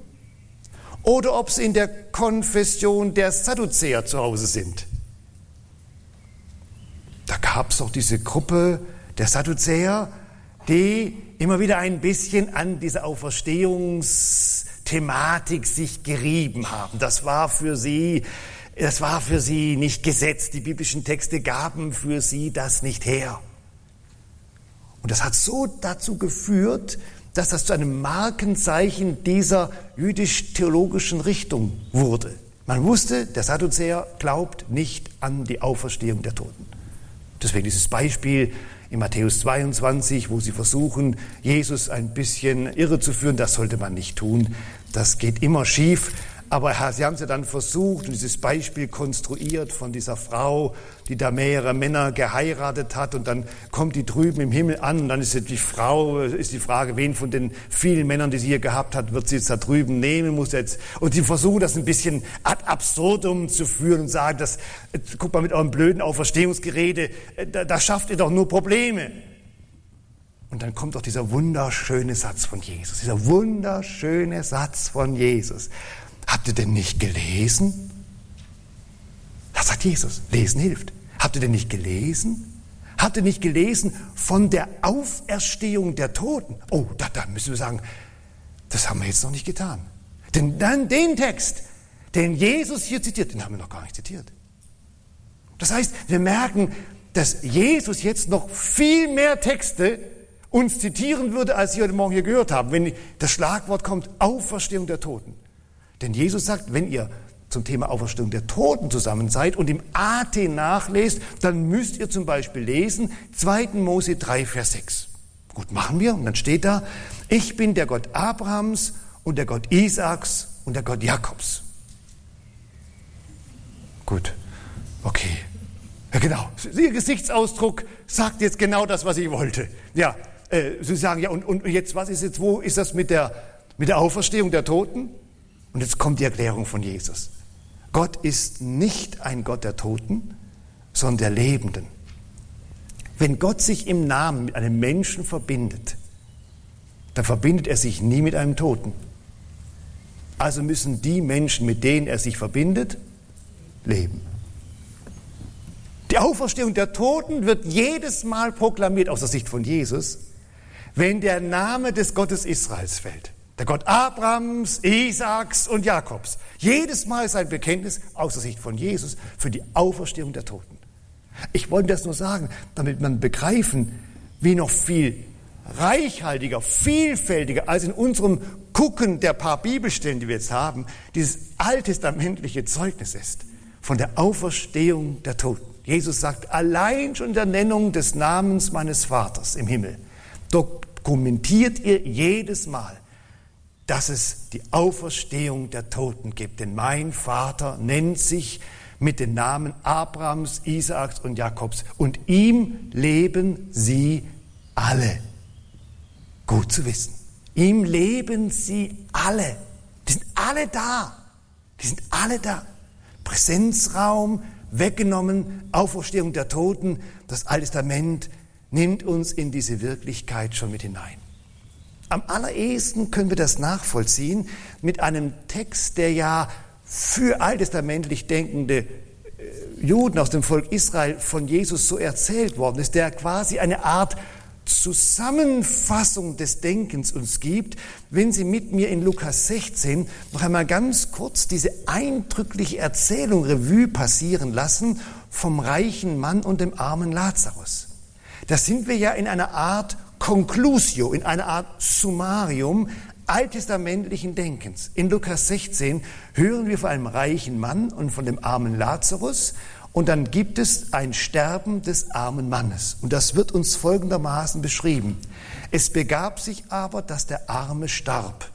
Speaker 1: oder ob Sie in der Konfession der Sadduzäer zu Hause sind. Da gab es doch diese Gruppe der Sadduzäer, die immer wieder ein bisschen an dieser Auferstehungsthematik sich gerieben haben. Das war für sie nicht Gesetz. Die biblischen Texte gaben für sie das nicht her. Und das hat so dazu geführt, dass das zu einem Markenzeichen dieser jüdisch-theologischen Richtung wurde. Man wusste, der Sadduzäer glaubt nicht an die Auferstehung der Toten. Deswegen dieses Beispiel in Matthäus 22, wo sie versuchen, Jesus ein bisschen irre zu führen, das sollte man nicht tun. Das geht immer schief. Aber sie haben es ja dann versucht und dieses Beispiel konstruiert von dieser Frau, die da mehrere Männer geheiratet hat und dann kommt die drüben im Himmel an und dann ist die Frage, wen von den vielen Männern, die sie hier gehabt hat, wird sie jetzt da drüben nehmen, und sie versuchen das ein bisschen ad absurdum zu führen und sagen, guck mal mit eurem blöden Auferstehungsgerede, da schafft ihr doch nur Probleme. Und dann kommt doch dieser wunderschöne Satz von Jesus, Habt ihr denn nicht gelesen? Das sagt Jesus. Lesen hilft. Habt ihr denn nicht gelesen? Habt ihr nicht gelesen von der Auferstehung der Toten? Oh, da müssen wir sagen, das haben wir jetzt noch nicht getan. Denn dann den Text, den Jesus hier zitiert, den haben wir noch gar nicht zitiert. Das heißt, wir merken, dass Jesus jetzt noch viel mehr Texte uns zitieren würde, als Sie heute Morgen hier gehört haben, wenn das Schlagwort kommt, Auferstehung der Toten. Denn Jesus sagt, wenn ihr zum Thema Auferstehung der Toten zusammen seid und im AT nachlest, dann müsst ihr zum Beispiel lesen 2. Mose 3, Vers 6. Gut, machen wir. Und dann steht da, ich bin der Gott Abrahams und der Gott Isaaks und der Gott Jakobs. Gut, okay. Ja, genau. Ihr Gesichtsausdruck sagt jetzt genau das, was ich wollte. Ja, Sie sagen, ja, und jetzt, wo ist das mit der Auferstehung der Toten? Und jetzt kommt die Erklärung von Jesus. Gott ist nicht ein Gott der Toten, sondern der Lebenden. Wenn Gott sich im Namen mit einem Menschen verbindet, dann verbindet er sich nie mit einem Toten. Also müssen die Menschen, mit denen er sich verbindet, leben. Die Auferstehung der Toten wird jedes Mal proklamiert aus der Sicht von Jesus, wenn der Name des Gottes Israels fällt. Der Gott Abrahams, Isaaks und Jakobs. Jedes Mal ist ein Bekenntnis aus der Sicht von Jesus für die Auferstehung der Toten. Ich wollte das nur sagen, damit man begreifen, wie noch viel reichhaltiger, vielfältiger als in unserem Gucken der paar Bibelstellen, die wir jetzt haben, dieses alttestamentliche Zeugnis ist von der Auferstehung der Toten. Jesus sagt, allein schon in der Nennung des Namens meines Vaters im Himmel dokumentiert ihr jedes Mal, dass es die Auferstehung der Toten gibt. Denn mein Vater nennt sich mit den Namen Abrahams, Isaaks und Jakobs. Und ihm leben sie alle. Gut zu wissen. Ihm leben sie alle. Die sind alle da. Die sind alle da. Präsenzraum, weggenommen, Auferstehung der Toten. Das Alte Testament nimmt uns in diese Wirklichkeit schon mit hinein. Am allerersten können wir das nachvollziehen mit einem Text, der ja für alttestamentlich denkende Juden aus dem Volk Israel von Jesus so erzählt worden ist, der quasi eine Art Zusammenfassung des Denkens uns gibt, wenn Sie mit mir in Lukas 16 noch einmal ganz kurz diese eindrückliche Erzählung Revue passieren lassen vom reichen Mann und dem armen Lazarus. Da sind wir ja in einer Art Conclusio, in einer Art Summarium alttestamentlichen Denkens. In Lukas 16 hören wir von einem reichen Mann und von dem armen Lazarus und dann gibt es ein Sterben des armen Mannes. Und das wird uns folgendermaßen beschrieben. Es begab sich aber, dass der Arme starb.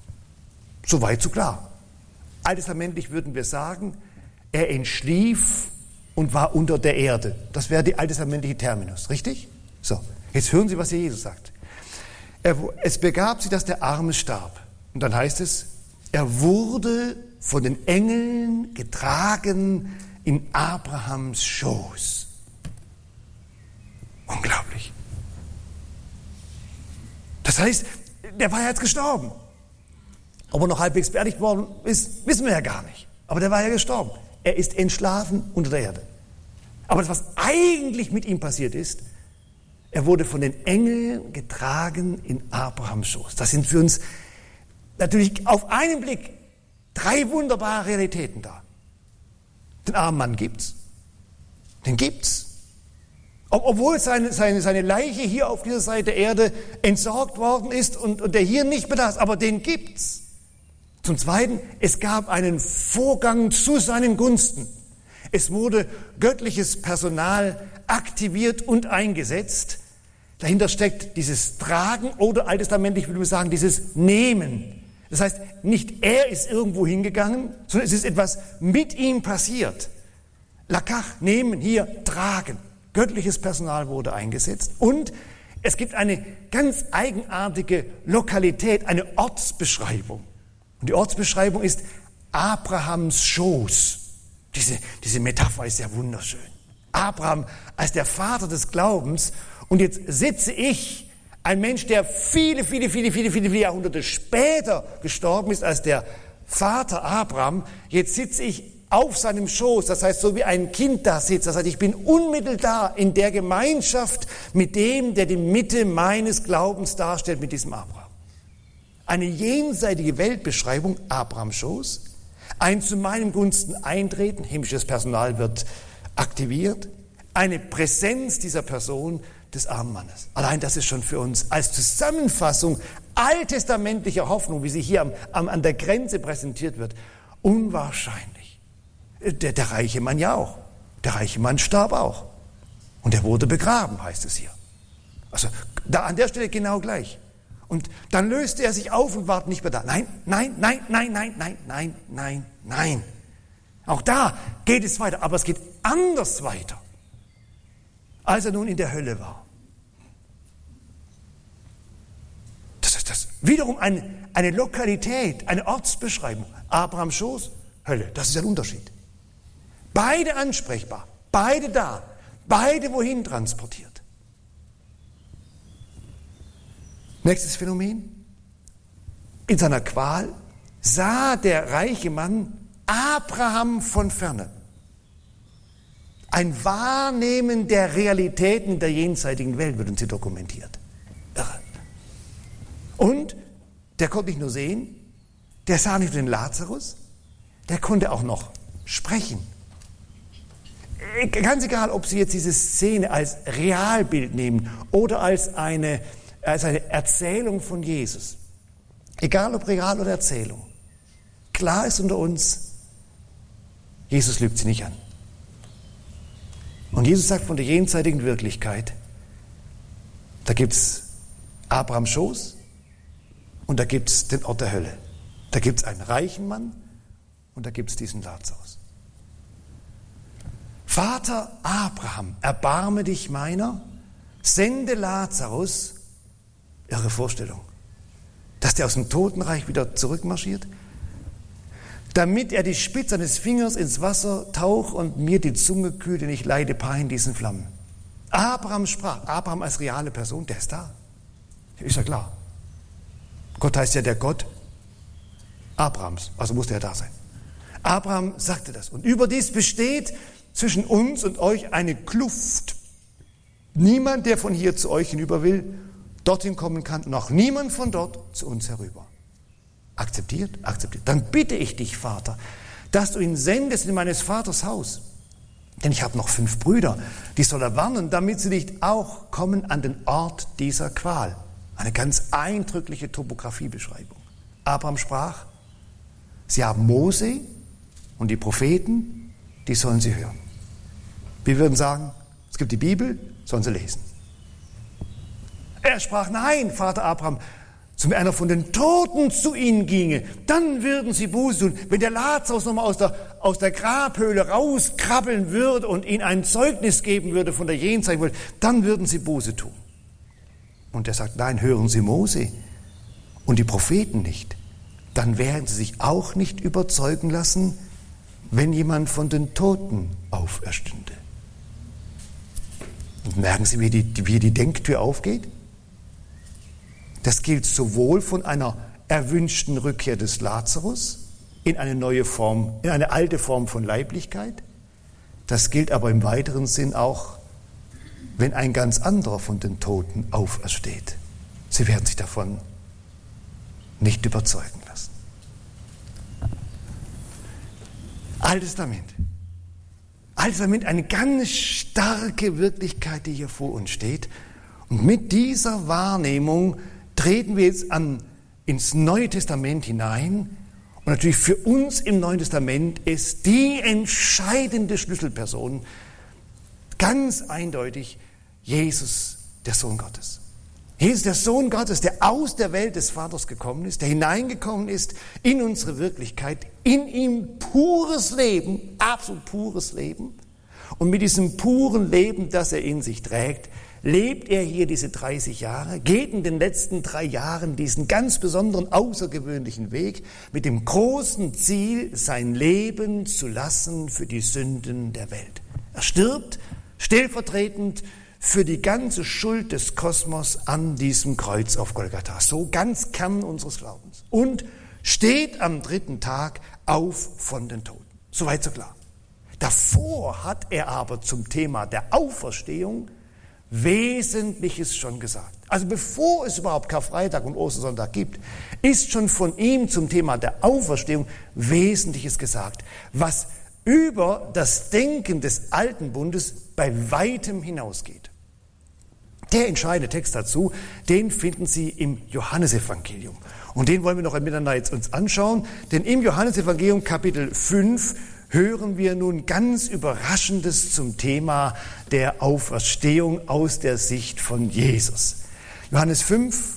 Speaker 1: Soweit so klar. Alttestamentlich würden wir sagen, er entschlief und war unter der Erde. Das wäre die alttestamentliche Terminus, richtig? So, jetzt hören Sie, was hier Jesus sagt. Es begab sich, dass der Arme starb. Und dann heißt es, er wurde von den Engeln getragen in Abrahams Schoß. Unglaublich. Das heißt, der war ja jetzt gestorben. Ob er noch halbwegs beerdigt worden ist, wissen wir ja gar nicht. Aber der war ja gestorben. Er ist entschlafen unter der Erde. Aber das, was eigentlich mit ihm passiert ist, er wurde von den Engeln getragen in Abrahams Schoß. Das sind für uns natürlich auf einen Blick 3 wunderbare Realitäten da. Den armen Mann gibt's. Den gibt's. Obwohl seine Leiche hier auf dieser Seite der Erde entsorgt worden ist und der hier nicht mehr da ist, aber den gibt's. Zum Zweiten, es gab einen Vorgang zu seinen Gunsten. Es wurde göttliches Personal aktiviert und eingesetzt. Dahinter steckt dieses Tragen oder alttestamentlich würde man sagen, dieses Nehmen. Das heißt, nicht er ist irgendwo hingegangen, sondern es ist etwas mit ihm passiert. Lakach, nehmen, hier, tragen. Göttliches Personal wurde eingesetzt und es gibt eine ganz eigenartige Lokalität, eine Ortsbeschreibung. Und die Ortsbeschreibung ist Abrahams Schoß. Diese Metapher ist ja wunderschön. Abraham als der Vater des Glaubens und jetzt sitze ich, ein Mensch, der viele Jahrhunderte später gestorben ist als der Vater Abraham, jetzt sitze ich auf seinem Schoß, das heißt, so wie ein Kind da sitzt, das heißt, ich bin unmittelbar in der Gemeinschaft mit dem, der die Mitte meines Glaubens darstellt, mit diesem Abraham. Eine jenseitige Weltbeschreibung, Abrahams Schoß, ein zu meinem Gunsten Eintreten, himmlisches Personal wird aktiviert, eine Präsenz dieser Person des armen Mannes. Allein das ist schon für uns als Zusammenfassung alttestamentlicher Hoffnung, wie sie hier an der Grenze präsentiert wird, unwahrscheinlich. Der reiche Mann ja auch. Der reiche Mann starb auch. Und er wurde begraben, heißt es hier. Also da an der Stelle genau gleich. Und dann löste er sich auf und war nicht mehr da. Nein, nein, nein, nein, nein, nein, nein, nein, nein. Auch da geht es weiter, aber es geht anders weiter, als er nun in der Hölle war. Das ist wiederum eine Lokalität, eine Ortsbeschreibung. Abrahams Schoß, Hölle, das ist ein Unterschied. Beide ansprechbar, beide da, beide wohin transportiert. Nächstes Phänomen. In seiner Qual sah der reiche Mann Abraham von ferne. Ein Wahrnehmen der Realitäten der jenseitigen Welt wird uns hier dokumentiert. Irre. Und der konnte nicht nur sehen, der sah nicht nur den Lazarus, der konnte auch noch sprechen. Ganz egal, ob Sie jetzt diese Szene als Realbild nehmen oder als eine Erzählung von Jesus. Egal ob Real oder Erzählung. Klar ist unter uns, Jesus lügt sie nicht an. Und Jesus sagt von der jenseitigen Wirklichkeit, da gibt es Abrahams Schoß und da gibt es den Ort der Hölle. Da gibt es einen reichen Mann und da gibt es diesen Lazarus. Vater Abraham, erbarme dich meiner, sende Lazarus, irre Vorstellung, dass der aus dem Totenreich wieder zurückmarschiert, damit er die Spitze seines Fingers ins Wasser taucht und mir die Zunge kühlt, denn ich leide Pein in diesen Flammen. Abraham sprach, Abraham als reale Person, der ist da. Ist ja klar. Gott heißt ja der Gott Abrahams, also musste er da sein. Abraham sagte das. Und überdies besteht zwischen uns und euch eine Kluft. Niemand, der von hier zu euch hinüber will, dorthin kommen kann, noch niemand von dort zu uns herüber. Akzeptiert? Akzeptiert. Dann bitte ich dich, Vater, dass du ihn sendest in meines Vaters Haus. Denn ich habe noch 5 Brüder, die soll er warnen, damit sie nicht auch kommen an den Ort dieser Qual. Eine ganz eindrückliche Topografiebeschreibung. Abraham sprach, sie haben Mose und die Propheten, die sollen sie hören. Wir würden sagen, es gibt die Bibel, sollen sie lesen. Er sprach, nein, Vater Abraham, wenn einer von den Toten zu ihnen ginge, dann würden sie Buße tun. Wenn der Lazarus nochmal aus der Grabhöhle rauskrabbeln würde und ihnen ein Zeugnis geben würde von der jenseitigen Welt, dann würden sie Buße tun. Und er sagt, nein, hören Sie Mose und die Propheten nicht. Dann werden sie sich auch nicht überzeugen lassen, wenn jemand von den Toten auferstünde. Und merken Sie, wie die Denktür aufgeht? Das gilt sowohl von einer erwünschten Rückkehr des Lazarus in eine neue Form, in eine alte Form von Leiblichkeit. Das gilt aber im weiteren Sinn auch, wenn ein ganz anderer von den Toten aufersteht. Sie werden sich davon nicht überzeugen lassen. Altes Testament. Altes Testament, eine ganz starke Wirklichkeit, die hier vor uns steht. Und mit dieser Wahrnehmung treten wir jetzt ins Neue Testament hinein. Und natürlich für uns im Neuen Testament ist die entscheidende Schlüsselperson ganz eindeutig Jesus, der Sohn Gottes. Jesus, der Sohn Gottes, der aus der Welt des Vaters gekommen ist, der hineingekommen ist in unsere Wirklichkeit, in ihm pures Leben, absolut pures Leben. Und mit diesem puren Leben, das er in sich trägt, lebt er hier diese 30 Jahre, geht in den letzten 3 Jahren diesen ganz besonderen, außergewöhnlichen Weg mit dem großen Ziel, sein Leben zu lassen für die Sünden der Welt. Er stirbt stellvertretend für die ganze Schuld des Kosmos an diesem Kreuz auf Golgatha. So ganz Kern unseres Glaubens. Und steht am 3. Tag auf von den Toten. Soweit so klar. Davor hat er aber zum Thema der Auferstehung Wesentliches schon gesagt. Also bevor es überhaupt Karfreitag und Ostersonntag gibt, ist schon von ihm zum Thema der Auferstehung Wesentliches gesagt, was über das Denken des Alten Bundes bei weitem hinausgeht. Der entscheidende Text dazu, den finden Sie im Johannesevangelium. Und den wollen wir noch miteinander jetzt uns anschauen, denn im Johannesevangelium Kapitel 5 hören wir nun ganz Überraschendes zum Thema der Auferstehung aus der Sicht von Jesus. Johannes 5,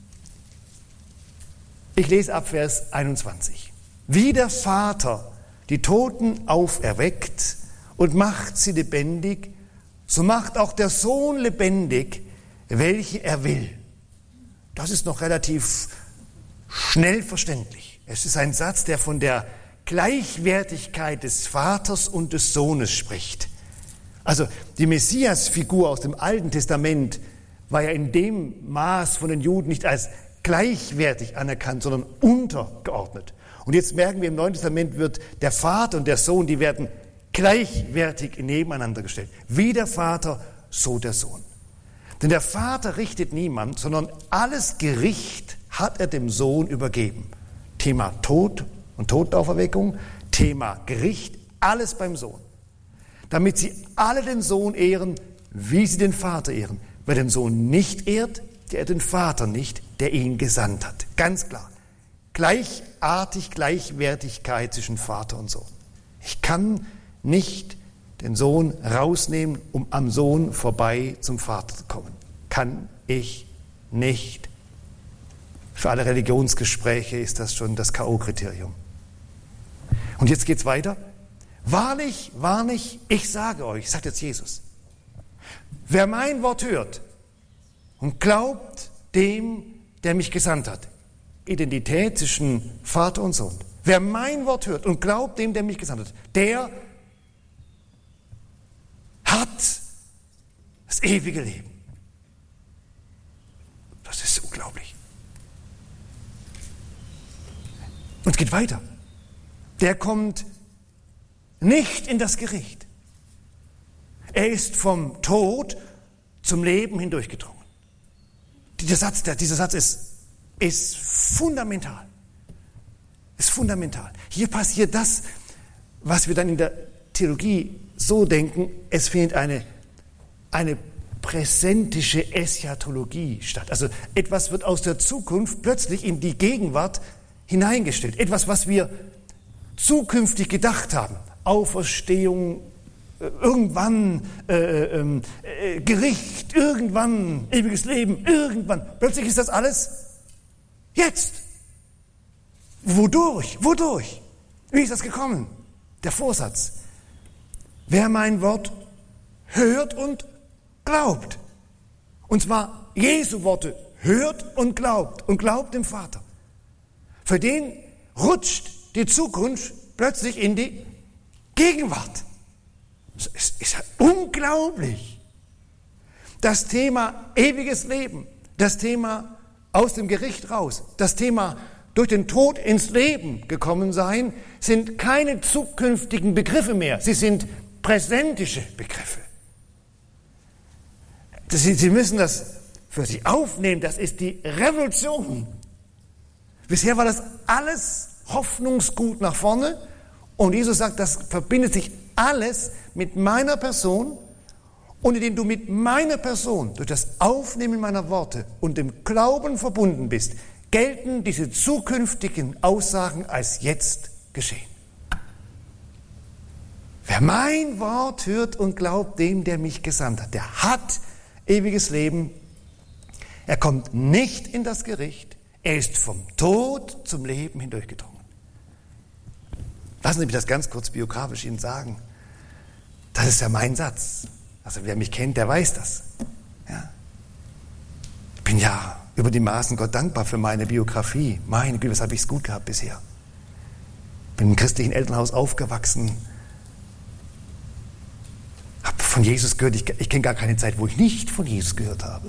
Speaker 1: ich lese ab Vers 21. Wie der Vater die Toten auferweckt und macht sie lebendig, so macht auch der Sohn lebendig, welche er will. Das ist noch relativ schnell verständlich. Es ist ein Satz, der von der Gleichwertigkeit des Vaters und des Sohnes spricht. Also die Messias-Figur aus dem Alten Testament war ja in dem Maß von den Juden nicht als gleichwertig anerkannt, sondern untergeordnet. Und jetzt merken wir, im Neuen Testament wird der Vater und der Sohn, die werden gleichwertig nebeneinander gestellt. Wie der Vater, so der Sohn. Denn der Vater richtet niemand, sondern alles Gericht hat er dem Sohn übergeben. Thema Tod und Totenauferweckung, Thema Gericht, alles beim Sohn. Damit sie alle den Sohn ehren, wie sie den Vater ehren. Wer den Sohn nicht ehrt, der ehrt den Vater nicht, der ihn gesandt hat. Ganz klar. Gleichartig, Gleichwertigkeit zwischen Vater und Sohn. Ich kann nicht den Sohn rausnehmen, um am Sohn vorbei zum Vater zu kommen. Kann ich nicht. Für alle Religionsgespräche ist das schon das K.O.-Kriterium. Und jetzt geht's weiter. Wahrlich, wahrlich, ich sage euch, sagt jetzt Jesus, wer mein Wort hört und glaubt dem, der mich gesandt hat. Identität zwischen Vater und Sohn. Wer mein Wort hört und glaubt dem, der mich gesandt hat, der hat das ewige Leben. Das ist unglaublich. Und es geht weiter. Der kommt nicht in das Gericht. Er ist vom Tod zum Leben hindurchgedrungen. Dieser Satz ist fundamental. Ist fundamental. Hier passiert das, was wir dann in der Theologie so denken, es findet eine präsentische Eschatologie statt. Also etwas wird aus der Zukunft plötzlich in die Gegenwart hineingestellt. Etwas, was wir zukünftig gedacht haben. Auferstehung, irgendwann Gericht, irgendwann ewiges Leben, irgendwann. Plötzlich ist das alles jetzt. Wodurch? Wodurch? Wie ist das gekommen? Der Vorsatz. Wer mein Wort hört und glaubt. Und zwar Jesu Worte hört und glaubt dem Vater. Für den rutscht die Zukunft plötzlich in die Gegenwart. Es ist unglaublich. Das Thema ewiges Leben, das Thema aus dem Gericht raus, das Thema durch den Tod ins Leben gekommen sein, sind keine zukünftigen Begriffe mehr. Sie sind präsentische Begriffe. Sie müssen das für sich aufnehmen. Das ist die Revolution. Bisher war das alles Hoffnungsgut nach vorne. Und Jesus sagt, das verbindet sich alles mit meiner Person. Und indem du mit meiner Person durch das Aufnehmen meiner Worte und dem Glauben verbunden bist, gelten diese zukünftigen Aussagen als jetzt geschehen. Wer mein Wort hört und glaubt dem, der mich gesandt hat, der hat ewiges Leben. Er kommt nicht in das Gericht. Er ist vom Tod zum Leben hindurchgedrungen. Lassen Sie mich das ganz kurz biografisch Ihnen sagen. Das ist ja mein Satz. Also wer mich kennt, der weiß das. Ja. Ich bin ja über die Maßen Gott dankbar für meine Biografie. Meine Güte, was habe ich es gut gehabt bisher. Bin im christlichen Elternhaus aufgewachsen. Habe von Jesus gehört. Ich kenne gar keine Zeit, wo ich nicht von Jesus gehört habe.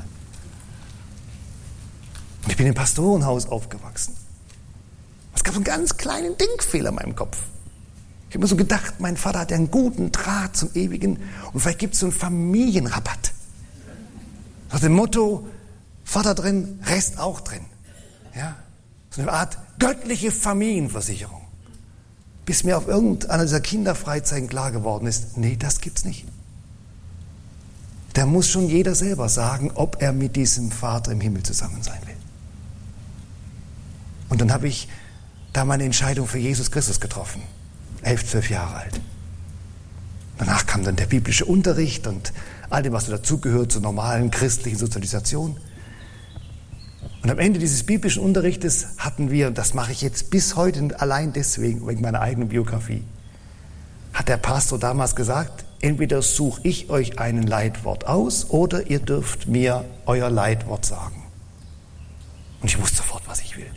Speaker 1: Und ich bin im Pastorenhaus aufgewachsen. Es gab so einen ganz kleinen Denkfehler in meinem Kopf. Ich habe mir so gedacht, mein Vater hat ja einen guten Draht zum Ewigen und vielleicht gibt es so einen Familienrabatt. Nach dem Motto, Vater drin, Rest auch drin. Ja? So eine Art göttliche Familienversicherung. Bis mir auf irgendeiner dieser Kinderfreizeiten klar geworden ist, nee, das gibt's nicht. Da muss schon jeder selber sagen, ob er mit diesem Vater im Himmel zusammen sein will. Und dann habe ich da meine Entscheidung für Jesus Christus getroffen. 11, 12 Jahre alt. Danach kam dann der biblische Unterricht und all dem, was so dazugehört zur normalen christlichen Sozialisation. Und am Ende dieses biblischen Unterrichtes hatten wir, und das mache ich jetzt bis heute allein deswegen, wegen meiner eigenen Biografie, hat der Pastor damals gesagt, entweder suche ich euch ein Leitwort aus oder ihr dürft mir euer Leitwort sagen. Und ich wusste sofort, was ich will.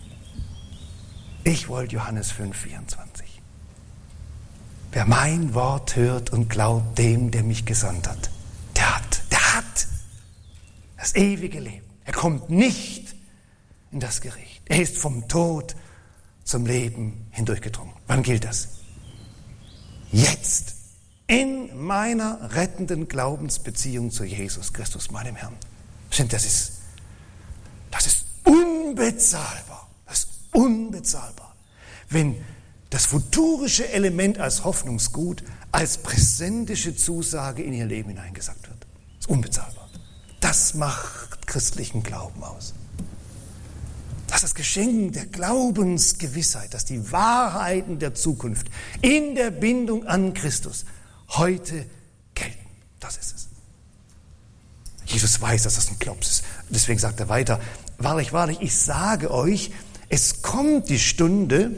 Speaker 1: Ich wollte Johannes 5,24. Wer mein Wort hört und glaubt dem, der mich gesandt hat, der hat das ewige Leben. Er kommt nicht in das Gericht. Er ist vom Tod zum Leben hindurchgedrungen. Wann gilt das? Jetzt. In meiner rettenden Glaubensbeziehung zu Jesus Christus, meinem Herrn. Das ist unbezahlbar. Das ist unbezahlbar. Wenn das futurische Element als Hoffnungsgut, als präsentische Zusage in ihr Leben hineingesagt wird. Das ist unbezahlbar. Das macht christlichen Glauben aus. Das ist das Geschenk der Glaubensgewissheit, dass die Wahrheiten der Zukunft in der Bindung an Christus heute gelten. Das ist es. Jesus weiß, dass das ein Glauben ist. Deswegen sagt er weiter, wahrlich, wahrlich, ich sage euch, es kommt die Stunde,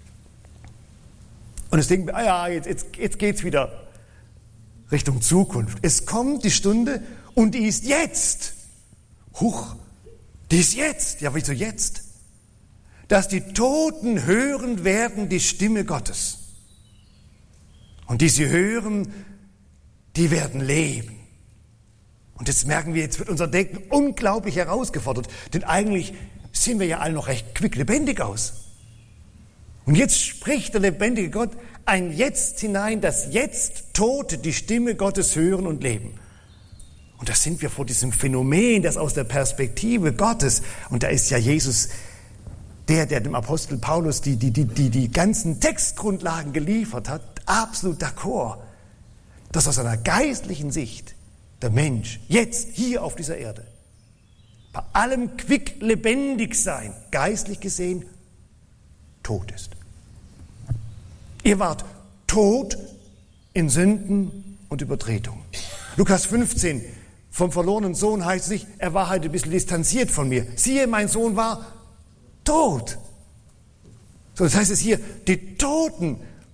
Speaker 1: und jetzt denken wir, jetzt geht's wieder Richtung Zukunft. Es kommt die Stunde und die ist jetzt. Huch, die ist jetzt. Ja, wieso jetzt? Dass die Toten hören werden die Stimme Gottes. Und die sie hören, die werden leben. Und jetzt merken wir, jetzt wird unser Denken unglaublich herausgefordert. Denn eigentlich sehen wir ja alle noch recht quicklebendig aus. Und jetzt spricht der lebendige Gott ein Jetzt hinein, dass jetzt Tote die Stimme Gottes hören und leben. Und da sind wir vor diesem Phänomen, das aus der Perspektive Gottes, und da ist ja Jesus der dem Apostel Paulus die ganzen Textgrundlagen geliefert hat, absolut d'accord, dass aus einer geistlichen Sicht der Mensch jetzt hier auf dieser Erde bei allem quicklebendig sein, geistlich gesehen, tot ist. Ihr wart tot in Sünden und Übertretungen. Lukas 15, vom verlorenen Sohn heißt es nicht, er war halt ein bisschen distanziert von mir. Siehe, mein Sohn war tot. So, das heißt es hier, die Toten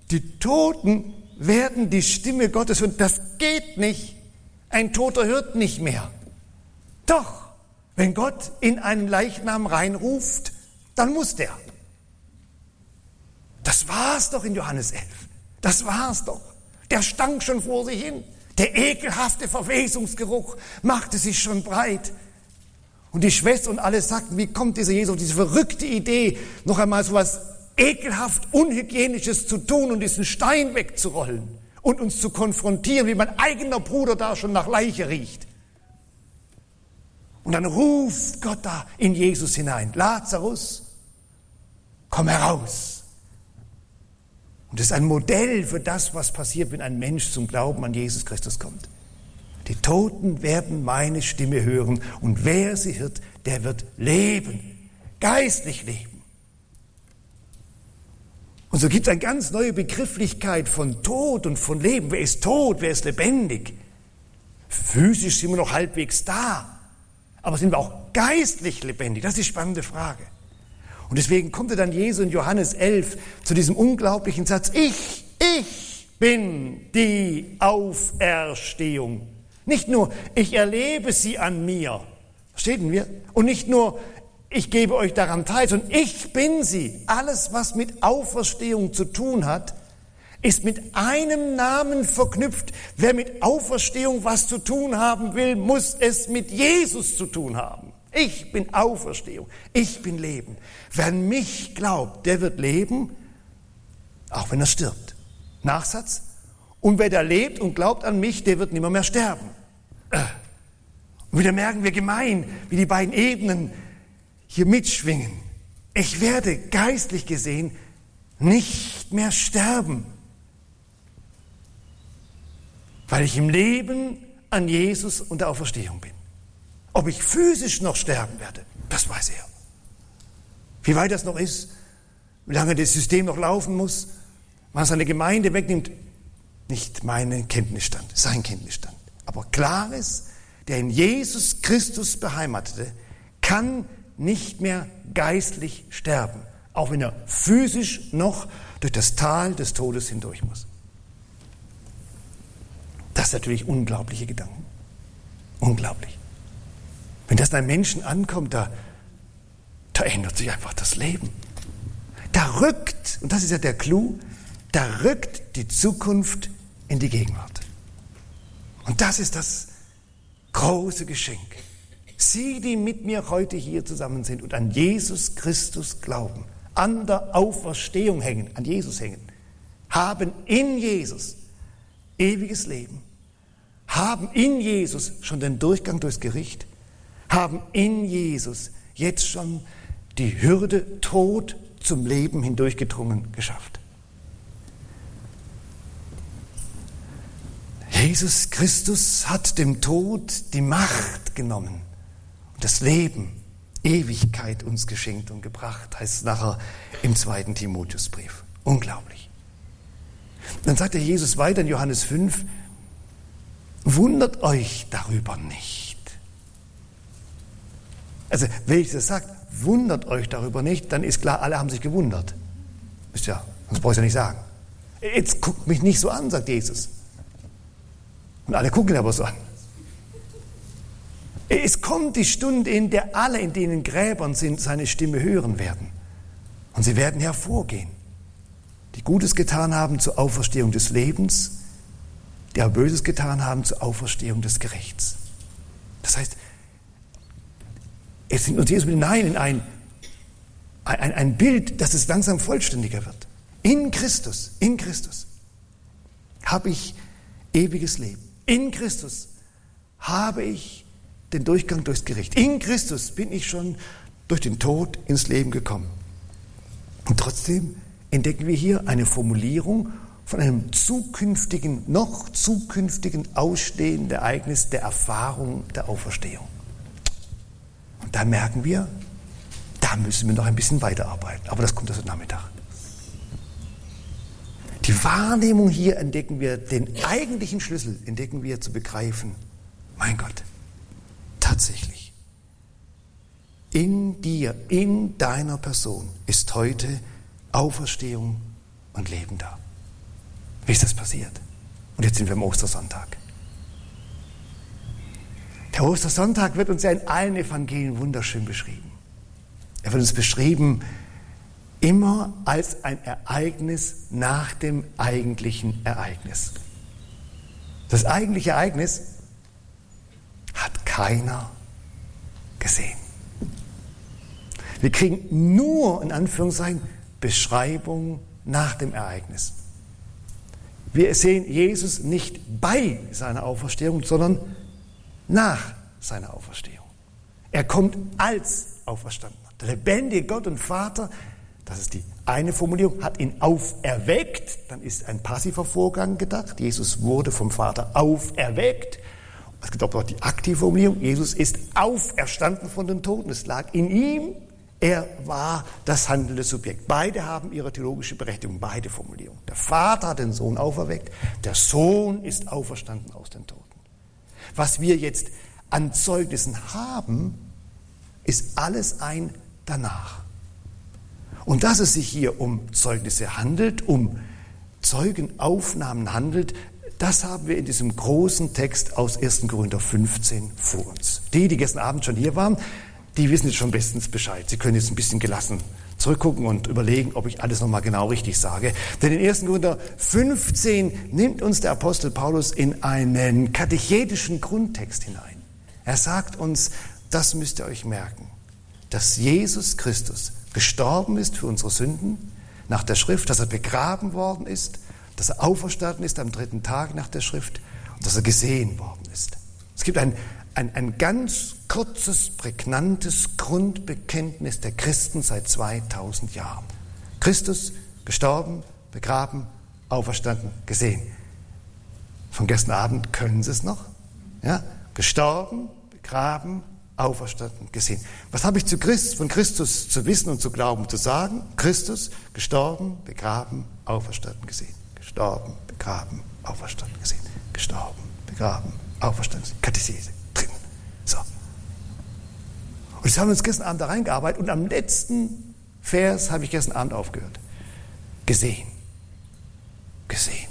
Speaker 1: werden die Stimme Gottes hören. Das geht nicht. Ein Toter hört nicht mehr. Doch, wenn Gott in einen Leichnam reinruft, dann muss der. Das war's doch in Johannes 11. Das war's doch. Der stank schon vor sich hin. Der ekelhafte Verwesungsgeruch machte sich schon breit. Und die Schwester und alle sagten, wie kommt dieser Jesus auf diese verrückte Idee, noch einmal so was ekelhaft Unhygienisches zu tun und diesen Stein wegzurollen und uns zu konfrontieren, wie mein eigener Bruder da schon nach Leiche riecht. Und dann ruft Gott da in Jesus hinein, Lazarus, komm heraus. Und das ist ein Modell für das, was passiert, wenn ein Mensch zum Glauben an Jesus Christus kommt. Die Toten werden meine Stimme hören und wer sie hört, der wird leben, geistlich leben. Und so gibt es eine ganz neue Begrifflichkeit von Tod und von Leben. Wer ist tot, wer ist lebendig? Physisch sind wir noch halbwegs da, aber sind wir auch geistlich lebendig? Das ist die spannende Frage. Und deswegen kommt dann Jesu in Johannes 11 zu diesem unglaublichen Satz, ich bin die Auferstehung. Nicht nur, ich erlebe sie an mir, verstehen wir? Und nicht nur, ich gebe euch daran teil, sondern ich bin sie. Alles, was mit Auferstehung zu tun hat, ist mit einem Namen verknüpft. Wer mit Auferstehung was zu tun haben will, muss es mit Jesus zu tun haben. Ich bin Auferstehung, ich bin Leben. Wer an mich glaubt, der wird leben, auch wenn er stirbt. Nachsatz. Und wer da lebt und glaubt an mich, der wird nimmer mehr sterben. Und wieder merken wir gemein, wie die beiden Ebenen hier mitschwingen. Ich werde geistlich gesehen nicht mehr sterben, weil ich im Leben an Jesus und der Auferstehung bin. Ob ich physisch noch sterben werde, das weiß er. Wie weit das noch ist, wie lange das System noch laufen muss, man seine Gemeinde wegnimmt, nicht mein Kenntnisstand, sein Kenntnisstand. Aber klar ist, der in Jesus Christus Beheimatete kann nicht mehr geistlich sterben, auch wenn er physisch noch durch das Tal des Todes hindurch muss. Das sind natürlich unglaubliche Gedanken. Unglaublich. Wenn das einem Menschen ankommt, da ändert sich einfach das Leben. Da rückt, und das ist ja der Clou, da rückt die Zukunft in die Gegenwart. Und das ist das große Geschenk. Sie, die mit mir heute hier zusammen sind und an Jesus Christus glauben, an der Auferstehung hängen, an Jesus hängen, haben in Jesus ewiges Leben, haben in Jesus schon den Durchgang durchs Gericht, haben in Jesus jetzt schon die Hürde Tod zum Leben hindurchgedrungen geschafft. Jesus Christus hat dem Tod die Macht genommen und das Leben, Ewigkeit uns geschenkt und gebracht, heißt es nachher im 2. Timotheusbrief. Unglaublich. Dann sagt der Jesus weiter in Johannes 5, wundert euch darüber nicht. Also, wenn ich das sage, wundert euch darüber nicht, dann ist klar, alle haben sich gewundert. Ist ja, sonst brauche ich es ja nicht sagen. Jetzt guckt mich nicht so an, sagt Jesus. Und alle gucken ihn aber so an. Es kommt die Stunde, in der alle, in denen Gräbern sind, seine Stimme hören werden. Und sie werden hervorgehen, die Gutes getan haben zur Auferstehung des Lebens, die auch Böses getan haben zur Auferstehung des Gerichts. Das heißt, es nimmt uns Jesus mit hinein in ein Bild, dass es langsam vollständiger wird. In Christus habe ich ewiges Leben. In Christus habe ich den Durchgang durchs Gericht. In Christus bin ich schon durch den Tod ins Leben gekommen. Und trotzdem entdecken wir hier eine Formulierung von einem noch zukünftigen ausstehenden Ereignis der Erfahrung der Auferstehung. Und da merken wir, da müssen wir noch ein bisschen weiterarbeiten. Aber das kommt erst am Nachmittag. Die Wahrnehmung hier entdecken wir, den eigentlichen Schlüssel entdecken wir zu begreifen, mein Gott, tatsächlich, in dir, in deiner Person ist heute Auferstehung und Leben da. Wie ist das passiert? Und jetzt sind wir am Ostersonntag. Der Ostersonntag wird uns ja in allen Evangelien wunderschön beschrieben. Er wird uns beschrieben immer als ein Ereignis nach dem eigentlichen Ereignis. Das eigentliche Ereignis hat keiner gesehen. Wir kriegen nur, in Anführungszeichen, Beschreibung nach dem Ereignis. Wir sehen Jesus nicht bei seiner Auferstehung, sondern nach seiner Auferstehung. Er kommt als Auferstandener. Der lebendige Gott und Vater, das ist die eine Formulierung, hat ihn auferweckt. Dann ist ein passiver Vorgang gedacht. Jesus wurde vom Vater auferweckt. Es gibt auch die aktive Formulierung. Jesus ist auferstanden von den Toten. Es lag in ihm. Er war das handelnde Subjekt. Beide haben ihre theologische Berechtigung, beide Formulierungen. Der Vater hat den Sohn auferweckt. Der Sohn ist auferstanden aus den Toten. Was wir jetzt an Zeugnissen haben, ist alles ein danach. Und dass es sich hier um Zeugnisse handelt, um Zeugenaufnahmen handelt, das haben wir in diesem großen Text aus 1. Korinther 15 vor uns. Die gestern Abend schon hier waren, die wissen jetzt schon bestens Bescheid. Sie können jetzt ein bisschen gelassen zurückgucken und überlegen, ob ich alles nochmal genau richtig sage. Denn in 1. Korinther 15 nimmt uns der Apostel Paulus in einen katechetischen Grundtext hinein. Er sagt uns, das müsst ihr euch merken, dass Jesus Christus gestorben ist für unsere Sünden nach der Schrift, dass er begraben worden ist, dass er auferstanden ist am 3. Tag nach der Schrift und dass er gesehen worden ist. Es gibt ein ganz kurzes, prägnantes Grundbekenntnis der Christen seit 2000 Jahren. Christus gestorben, begraben, auferstanden, gesehen. Von gestern Abend können Sie es noch? Ja? Gestorben, begraben, auferstanden, gesehen. Was habe ich von Christus zu wissen und zu glauben, zu sagen? Christus, gestorben, begraben, auferstanden, gesehen. Gestorben, begraben, auferstanden, gesehen. Gestorben, begraben, auferstanden, gesehen. Katechese, drin. So. Und jetzt haben wir uns gestern Abend da reingearbeitet und am letzten Vers habe ich gestern Abend aufgehört. Gesehen. Gesehen.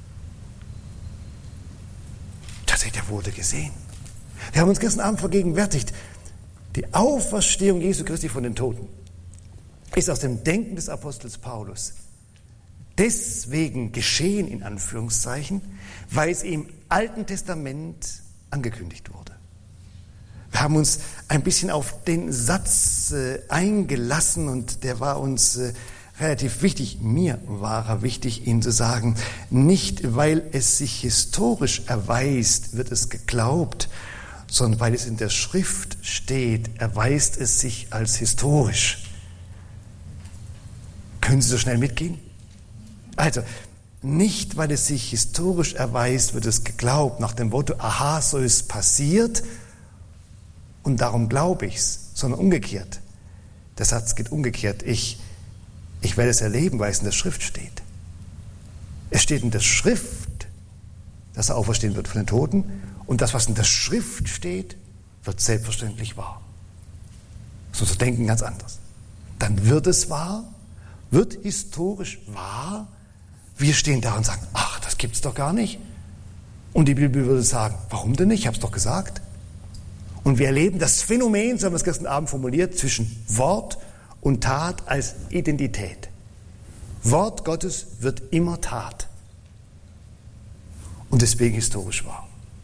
Speaker 1: Tatsächlich, er wurde gesehen. Wir haben uns gestern Abend vergegenwärtigt, die Auferstehung Jesu Christi von den Toten ist aus dem Denken des Apostels Paulus deswegen geschehen, in Anführungszeichen, weil es im Alten Testament angekündigt wurde. Wir haben uns ein bisschen auf den Satz eingelassen und der war uns relativ wichtig. Mir war er wichtig, ihn zu sagen. Nicht, weil es sich historisch erweist, wird es geglaubt, sondern weil es in der Schrift steht, erweist es sich als historisch. Können Sie so schnell mitgehen? Also, nicht, weil es sich historisch erweist, wird es geglaubt, nach dem Motto, aha, so ist passiert und darum glaube ich's, sondern umgekehrt. Der Satz geht umgekehrt. Ich werde es erleben, weil es in der Schrift steht. Es steht in der Schrift, dass er auferstehen wird von den Toten. Und das, was in der Schrift steht, wird selbstverständlich wahr. So zu denken ganz anders. Dann wird es wahr, wird historisch wahr. Wir stehen da und sagen, ach, das gibt's doch gar nicht. Und die Bibel würde sagen, warum denn nicht? Ich habe es doch gesagt. Und wir erleben das Phänomen, so haben wir es gestern Abend formuliert, zwischen Wort und Tat als Identität. Wort Gottes wird immer Tat. Und deswegen historisch wahr.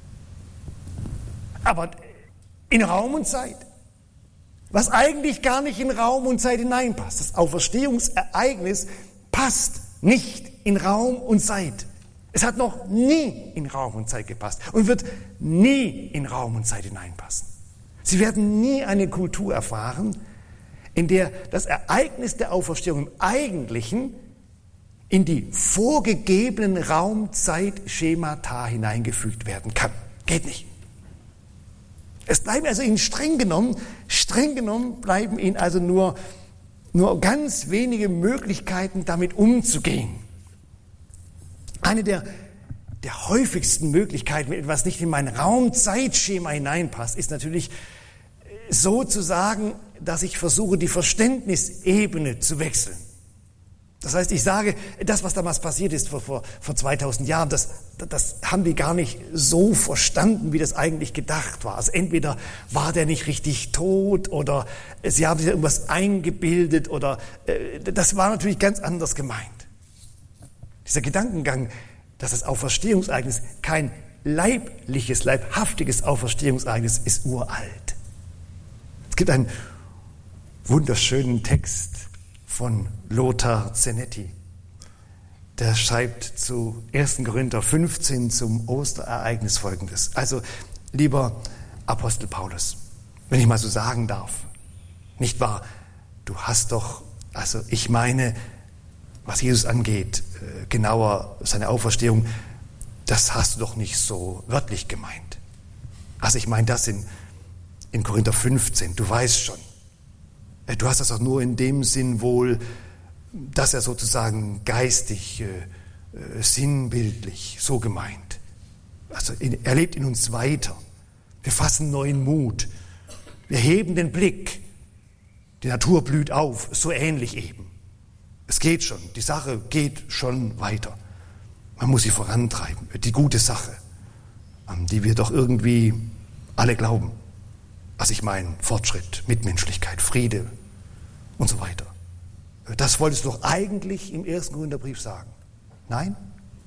Speaker 1: Aber in Raum und Zeit. Was eigentlich gar nicht in Raum und Zeit hineinpasst. Das Auferstehungsereignis passt nicht in Raum und Zeit. Es hat noch nie in Raum und Zeit gepasst und wird nie in Raum und Zeit hineinpassen. Sie werden nie eine Kultur erfahren, in der das Ereignis der Auferstehung im Eigentlichen in die vorgegebenen Raum-Zeit-Schemata hineingefügt werden kann. Geht nicht. Es bleiben also Ihnen streng genommen bleiben Ihnen also nur ganz wenige Möglichkeiten, damit umzugehen. Eine der häufigsten Möglichkeiten, wenn etwas nicht in mein Raum-Zeit-Schema hineinpasst, ist natürlich so zu sagen, dass ich versuche, die Verständnisebene zu wechseln. Das heißt, ich sage, das, was damals passiert ist vor 2000 Jahren, das haben die gar nicht so verstanden, wie das eigentlich gedacht war. Also entweder war der nicht richtig tot oder sie haben sich irgendwas eingebildet oder das war natürlich ganz anders gemeint. Dieser Gedankengang, dass das Auferstehungsereignis kein leibhaftiges Auferstehungsereignis ist uralt. Es gibt einen wunderschönen Text von Lothar Zenetti. Der schreibt zu 1. Korinther 15 zum Osterereignis Folgendes. Also, lieber Apostel Paulus, wenn ich mal so sagen darf, nicht wahr, du hast doch, also ich meine, was Jesus angeht, genauer seine Auferstehung, das hast du doch nicht so wörtlich gemeint. Also ich meine das in Korinther 15, du weißt schon. Du hast das auch nur in dem Sinn wohl, dass er sozusagen geistig, sinnbildlich so gemeint. Also er lebt in uns weiter. Wir fassen neuen Mut. Wir heben den Blick. Die Natur blüht auf, so ähnlich eben. Es geht schon, die Sache geht schon weiter. Man muss sie vorantreiben, die gute Sache, an die wir doch irgendwie alle glauben. Also ich meine Fortschritt, Mitmenschlichkeit, Friede und so weiter. Das wolltest du doch eigentlich im 1. Korintherbrief sagen. Nein?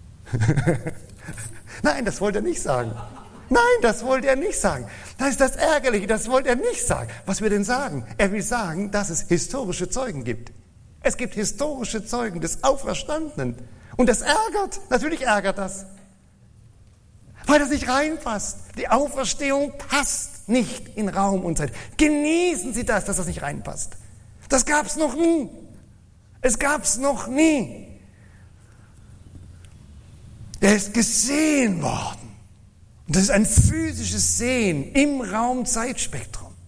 Speaker 1: Nein, das wollte er nicht sagen. Nein, das wollte er nicht sagen. Das ist das Ärgerliche, das wollte er nicht sagen. Was will er denn sagen? Er will sagen, dass es historische Zeugen gibt. Es gibt historische Zeugen des Auferstandenen. Und das ärgert, natürlich ärgert das. Weil das nicht reinpasst. Die Auferstehung passt nicht in Raum und Zeit. Genießen Sie das, dass das nicht reinpasst. Das gab's noch nie. Es gab's noch nie. Er ist gesehen worden. Und das ist ein physisches Sehen im Raum-Zeitspektrum.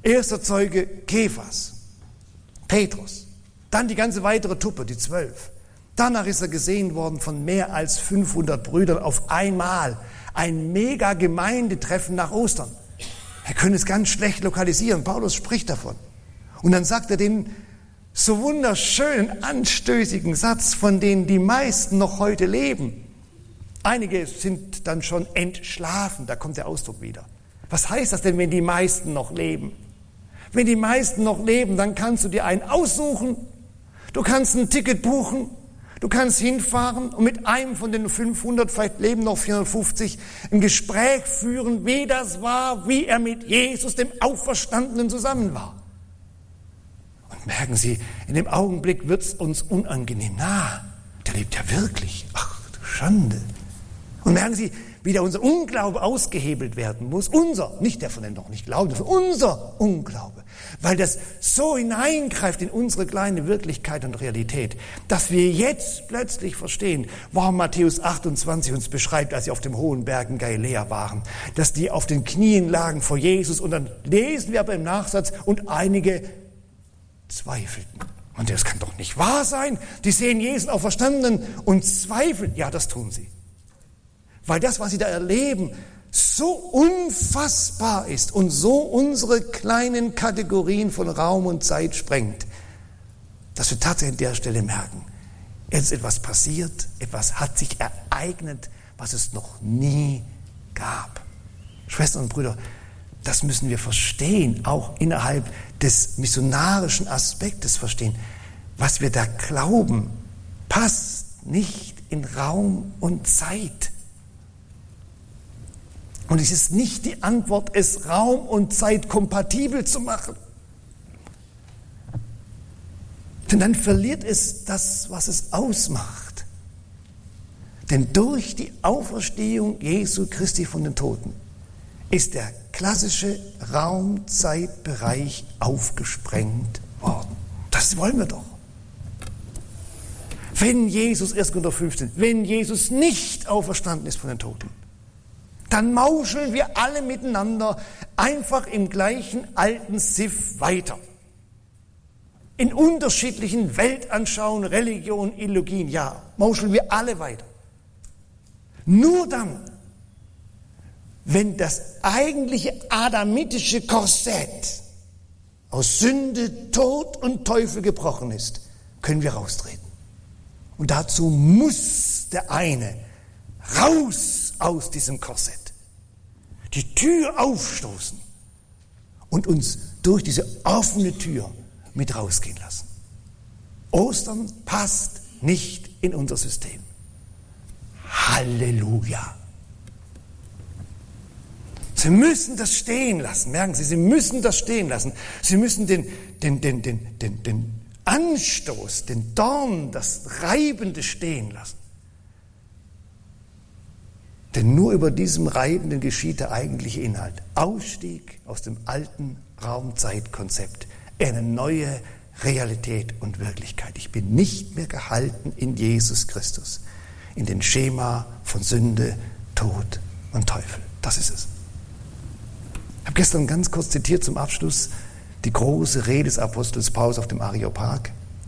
Speaker 1: Erster Zeuge Kephas, Petrus. Dann die ganze weitere Truppe, die 12. Danach ist er gesehen worden von mehr als 500 Brüdern auf einmal. Ein mega Gemeindetreffen nach Ostern. Wir können es ganz schlecht lokalisieren. Paulus spricht davon. Und dann sagt er den so wunderschönen, anstößigen Satz, von denen die meisten noch heute leben. Einige sind dann schon entschlafen, da kommt der Ausdruck wieder. Was heißt das denn, wenn die meisten noch leben? Wenn die meisten noch leben, dann kannst du dir einen aussuchen, du kannst ein Ticket buchen, du kannst hinfahren und mit einem von den 500, vielleicht leben noch 450, ein Gespräch führen, wie das war, wie er mit Jesus, dem Auferstandenen, zusammen war. Und merken Sie, in dem Augenblick wird es uns unangenehm. Na, der lebt ja wirklich. Ach, du Schande. Und merken Sie, wie da unser Unglaube ausgehebelt werden muss. Unser, nicht der von den noch nicht glauben, unser Unglaube. Weil das so hineingreift in unsere kleine Wirklichkeit und Realität, dass wir jetzt plötzlich verstehen, warum Matthäus 28 uns beschreibt, als sie auf dem hohen Berg in Galiläa waren, dass die auf den Knien lagen vor Jesus und dann lesen wir aber im Nachsatz, und einige zweifelten. Und das kann doch nicht wahr sein. Die sehen Jesus auferstanden und zweifeln. Ja, das tun sie. Weil das, was sie da erleben, so unfassbar ist und so unsere kleinen Kategorien von Raum und Zeit sprengt, dass wir tatsächlich an der Stelle merken, es ist etwas passiert, etwas hat sich ereignet, was es noch nie gab. Schwestern und Brüder, das müssen wir verstehen, auch innerhalb des missionarischen Aspektes verstehen. Was wir da glauben, passt nicht in Raum und Zeit. Und es ist nicht die Antwort, es Raum und Zeit kompatibel zu machen. Denn dann verliert es das, was es ausmacht. Denn durch die Auferstehung Jesu Christi von den Toten ist der klassische Raum-Zeit-Bereich aufgesprengt worden. Das wollen wir doch. Wenn Jesus, 1. Korinther 15, wenn Jesus nicht auferstanden ist von den Toten, dann mauscheln wir alle miteinander einfach im gleichen alten Siff weiter. In unterschiedlichen Weltanschauungen, Religionen, Ideologien, ja, mauscheln wir alle weiter. Nur dann, wenn das eigentliche adamitische Korsett aus Sünde, Tod und Teufel gebrochen ist, können wir raustreten. Und dazu muss der eine raus aus diesem Korsett, die Tür aufstoßen und uns durch diese offene Tür mit rausgehen lassen. Ostern passt nicht in unser System. Halleluja! Sie müssen das stehen lassen, merken Sie, Sie müssen das stehen lassen. Sie müssen den Anstoß, den Dorn, das Reibende stehen lassen. Denn nur über diesem Reibenden geschieht der eigentliche Inhalt. Ausstieg aus dem alten Raum-Zeit-Konzept in eine neue Realität und Wirklichkeit. Ich bin nicht mehr gehalten in Jesus Christus, in den Schema von Sünde, Tod und Teufel. Das ist es. Ich habe gestern ganz kurz zitiert zum Abschluss die große Rede des Apostels Paulus auf dem Areopag.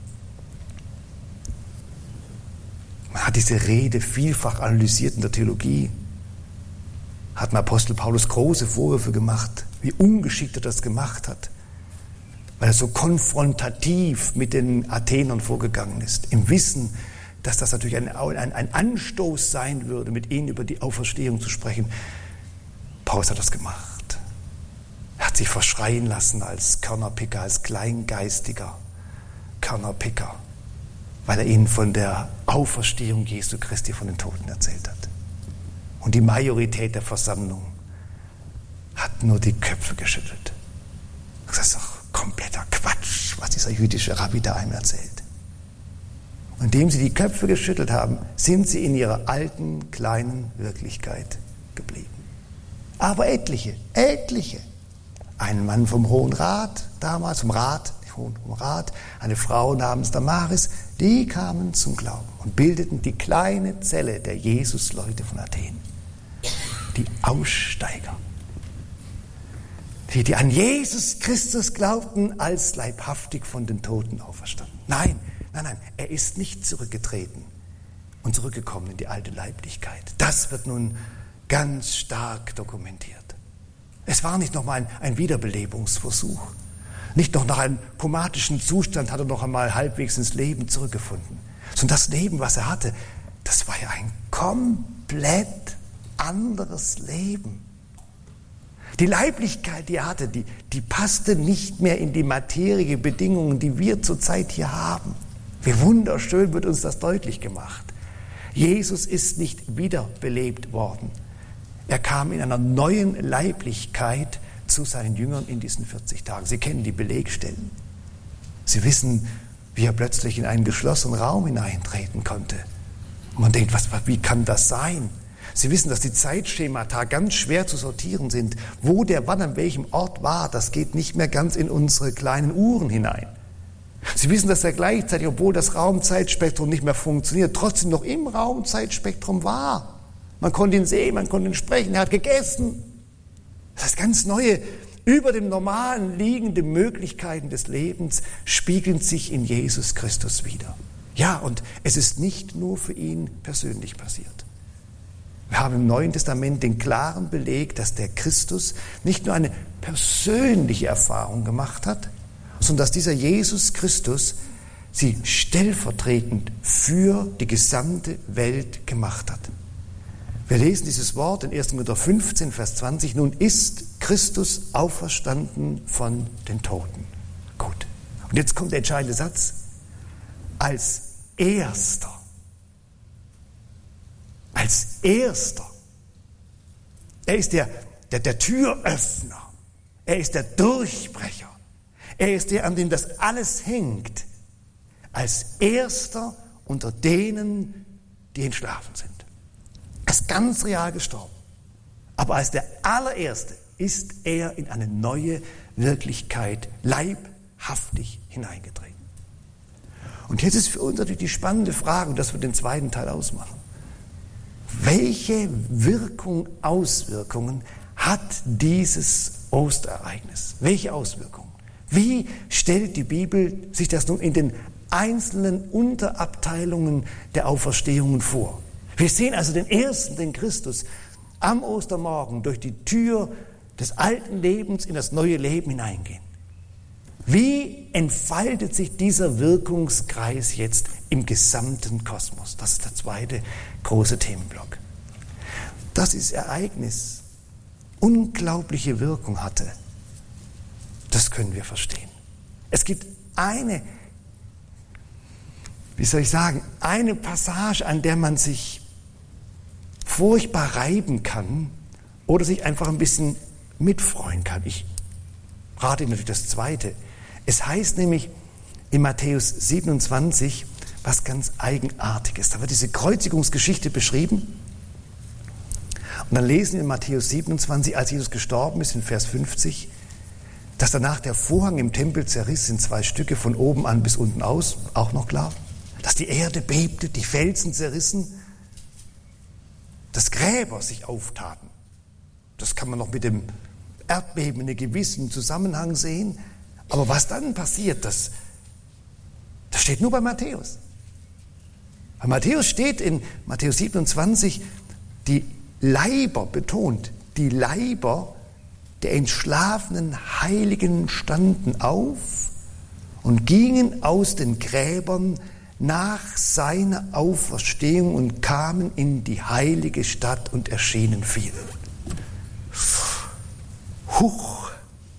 Speaker 1: Man hat diese Rede vielfach analysiert in der Theologie, hat dem Apostel Paulus große Vorwürfe gemacht, wie ungeschickt er das gemacht hat, weil er so konfrontativ mit den Athenern vorgegangen ist, im Wissen, dass das natürlich ein Anstoß sein würde, mit ihnen über die Auferstehung zu sprechen. Paulus hat das gemacht. Er hat sich verschreien lassen als Körnerpicker, als kleingeistiger Körnerpicker, weil er ihnen von der Auferstehung Jesu Christi von den Toten erzählt hat. Und die Majorität der Versammlung hat nur die Köpfe geschüttelt. Das ist doch kompletter Quatsch, was dieser jüdische Rabbi da einem erzählt. Und indem sie die Köpfe geschüttelt haben, sind sie in ihrer alten, kleinen Wirklichkeit geblieben. Aber etliche, ein Mann vom Hohen Rat, damals vom Rat, eine Frau namens Damaris, die kamen zum Glauben und bildeten die kleine Zelle der Jesusleute von Athen. Die Aussteiger. die an Jesus Christus glaubten, als leibhaftig von den Toten auferstanden. Nein, er ist nicht zurückgetreten und zurückgekommen in die alte Leiblichkeit. Das wird nun ganz stark dokumentiert. Es war nicht nochmal ein Wiederbelebungsversuch. Nicht noch nach einem komatischen Zustand hat er noch einmal halbwegs ins Leben zurückgefunden. Sondern das Leben, was er hatte, das war ja ein komplett anderes Leben. Die Leiblichkeit, die er hatte, die passte nicht mehr in die materielle Bedingungen, die wir zurzeit hier haben. Wie wunderschön wird uns das deutlich gemacht. Jesus ist nicht wiederbelebt worden. Er kam in einer neuen Leiblichkeit zu seinen Jüngern in diesen 40 Tagen. Sie kennen die Belegstellen. Sie wissen, wie er plötzlich in einen geschlossenen Raum hineintreten konnte. Und man denkt, wie kann das sein? Sie wissen, dass die Zeitschemata ganz schwer zu sortieren sind. Wo der wann an welchem Ort war, das geht nicht mehr ganz in unsere kleinen Uhren hinein. Sie wissen, dass er gleichzeitig, obwohl das Raumzeitspektrum nicht mehr funktioniert, trotzdem noch im Raumzeitspektrum war. Man konnte ihn sehen, man konnte ihn sprechen, er hat gegessen. Das heißt, ganz neue, über dem Normalen liegende Möglichkeiten des Lebens spiegeln sich in Jesus Christus wider. Ja, und es ist nicht nur für ihn persönlich passiert. Wir haben im Neuen Testament den klaren Beleg, dass der Christus nicht nur eine persönliche Erfahrung gemacht hat, sondern dass dieser Jesus Christus sie stellvertretend für die gesamte Welt gemacht hat. Wir lesen dieses Wort in 1. Korinther 15, Vers 20. Nun ist Christus auferstanden von den Toten. Gut. Und jetzt kommt der entscheidende Satz. Als Erster. Als Erster. Er ist der Türöffner. Er ist der Durchbrecher. Er ist der, an dem das alles hängt. Als Erster unter denen, die entschlafen sind. Er ist ganz real gestorben. Aber als der allererste ist er in eine neue Wirklichkeit leibhaftig hineingetreten. Und jetzt ist für uns natürlich die spannende Frage, und das wird den zweiten Teil ausmachen. Welche Auswirkungen hat dieses Osterereignis? Welche Auswirkungen? Wie stellt die Bibel sich das nun in den einzelnen Unterabteilungen der Auferstehungen vor? Wir sehen also den Ersten, den Christus, am Ostermorgen durch die Tür des alten Lebens in das neue Leben hineingehen. Wie entfaltet sich dieser Wirkungskreis jetzt im gesamten Kosmos? Das ist der zweite große Themenblock. Dass dieses Ereignis unglaubliche Wirkung hatte, das können wir verstehen. Es gibt eine Passage, an der man sich furchtbar reiben kann oder sich einfach ein bisschen mitfreuen kann. Ich rate Ihnen natürlich das Zweite. Es heißt nämlich in Matthäus 27 was ganz Eigenartiges. Da wird diese Kreuzigungsgeschichte beschrieben. Und dann lesen wir in Matthäus 27, als Jesus gestorben ist, in Vers 50, dass danach der Vorhang im Tempel zerriss in 2 Stücke von oben an bis unten aus, auch noch klar. Dass die Erde bebte, die Felsen zerrissen, dass Gräber sich auftaten. Das kann man noch mit dem Erdbeben in einem gewissen Zusammenhang sehen. Aber was dann passiert, das steht nur bei Matthäus. Bei Matthäus steht in Matthäus 27, die Leiber, betont, die Leiber der entschlafenen Heiligen standen auf und gingen aus den Gräbern nach seiner Auferstehung und kamen in die heilige Stadt und erschienen vielen. Huch!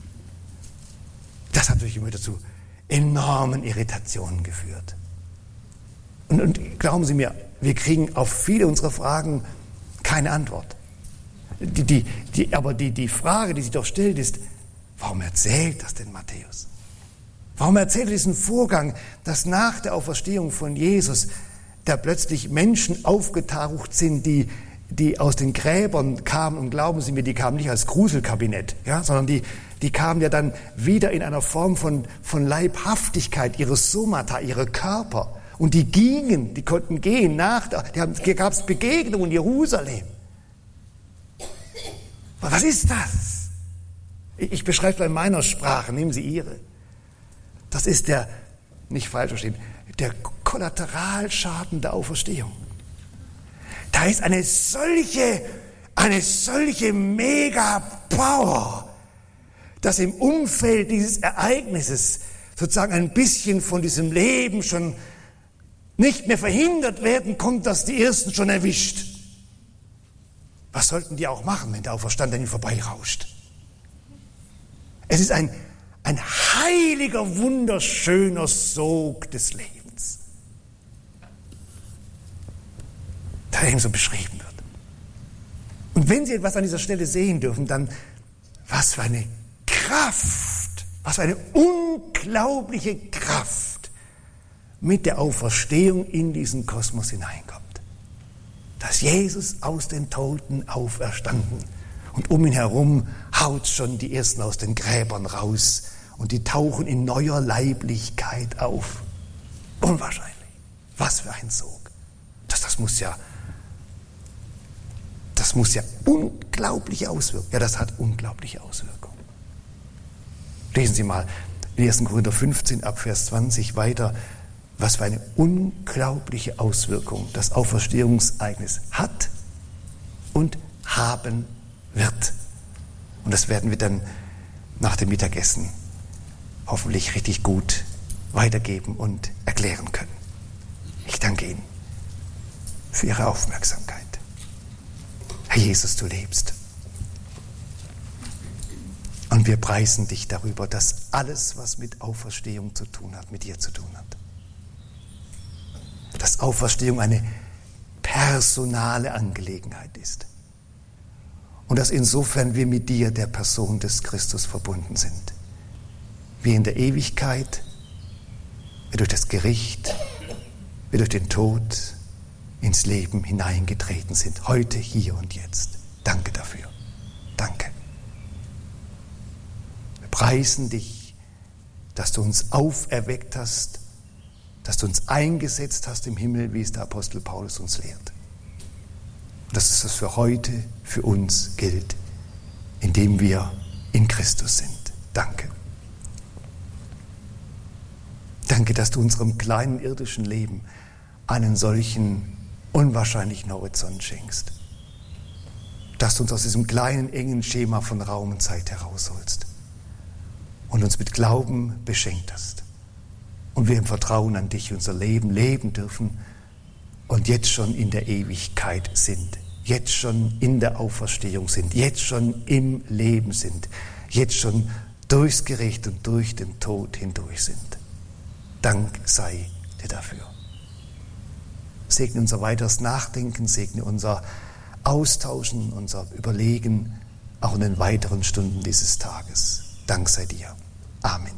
Speaker 1: Das hat natürlich immer zu enormen Irritationen geführt. Und glauben Sie mir, wir kriegen auf viele unserer Fragen keine Antwort. Aber die Frage, die sich doch stellt, ist, warum erzählt das denn Matthäus? Warum erzählt er diesen Vorgang, dass nach der Auferstehung von Jesus da plötzlich Menschen aufgetaucht sind, die aus den Gräbern kamen, und glauben Sie mir, die kamen nicht als Gruselkabinett, ja, sondern die kamen ja dann wieder in einer Form von Leibhaftigkeit, ihre Somata, ihre Körper. Und die konnten gehen, hier gab es Begegnungen in Jerusalem. Was ist das? Ich beschreibe es in meiner Sprache, nehmen Sie Ihre. Das ist der, nicht falsch verstehen, der Kollateralschaden der Auferstehung. Da ist eine solche Mega-Power, dass im Umfeld dieses Ereignisses sozusagen ein bisschen von diesem Leben schon nicht mehr verhindert werden kommt, dass die Ersten schon erwischt. Was sollten die auch machen, wenn der Auferstandene vorbeirauscht? Es ist ein heiliger, wunderschöner Sog des Lebens, der eben so beschrieben wird. Und wenn Sie etwas an dieser Stelle sehen dürfen, dann was für eine Kraft, was für eine unglaubliche Kraft mit der Auferstehung in diesen Kosmos hineinkommt. Dass Jesus aus den Toten auferstanden und um ihn herum haut schon die Ersten aus den Gräbern raus und die tauchen in neuer Leiblichkeit auf. Unwahrscheinlich. Was für ein Sog. Das muss ja unglaubliche Auswirkungen. Ja, das hat unglaubliche Auswirkungen. Lesen Sie mal in 1. Korinther 15 ab Vers 20 weiter, was für eine unglaubliche Auswirkung das Auferstehungsereignis hat und haben wird. Und das werden wir dann nach dem Mittagessen hoffentlich richtig gut weitergeben und erklären können. Ich danke Ihnen für Ihre Aufmerksamkeit. Herr Jesus, du lebst. Und wir preisen dich darüber, dass alles, was mit Auferstehung zu tun hat, mit dir zu tun hat. Dass Auferstehung eine personale Angelegenheit ist. Und dass insofern wir mit dir, der Person des Christus, verbunden sind. Wir in der Ewigkeit, wir durch das Gericht, wir durch den Tod ins Leben hineingetreten sind. Heute, hier und jetzt. Danke dafür. Danke. Wir preisen dich, dass du uns auferweckt hast, dass du uns eingesetzt hast im Himmel, wie es der Apostel Paulus uns lehrt. Und dass es für heute, für uns gilt, indem wir in Christus sind. Danke. Danke, dass du unserem kleinen irdischen Leben einen solchen unwahrscheinlichen Horizont schenkst. Dass du uns aus diesem kleinen, engen Schema von Raum und Zeit herausholst und uns mit Glauben beschenkt hast. Und wir im Vertrauen an dich unser Leben leben dürfen und jetzt schon in der Ewigkeit sind, jetzt schon in der Auferstehung sind, jetzt schon im Leben sind, jetzt schon durchs Gericht und durch den Tod hindurch sind. Dank sei dir dafür. Segne unser weiteres Nachdenken, segne unser Austauschen, unser Überlegen, auch in den weiteren Stunden dieses Tages. Dank sei dir. Amen.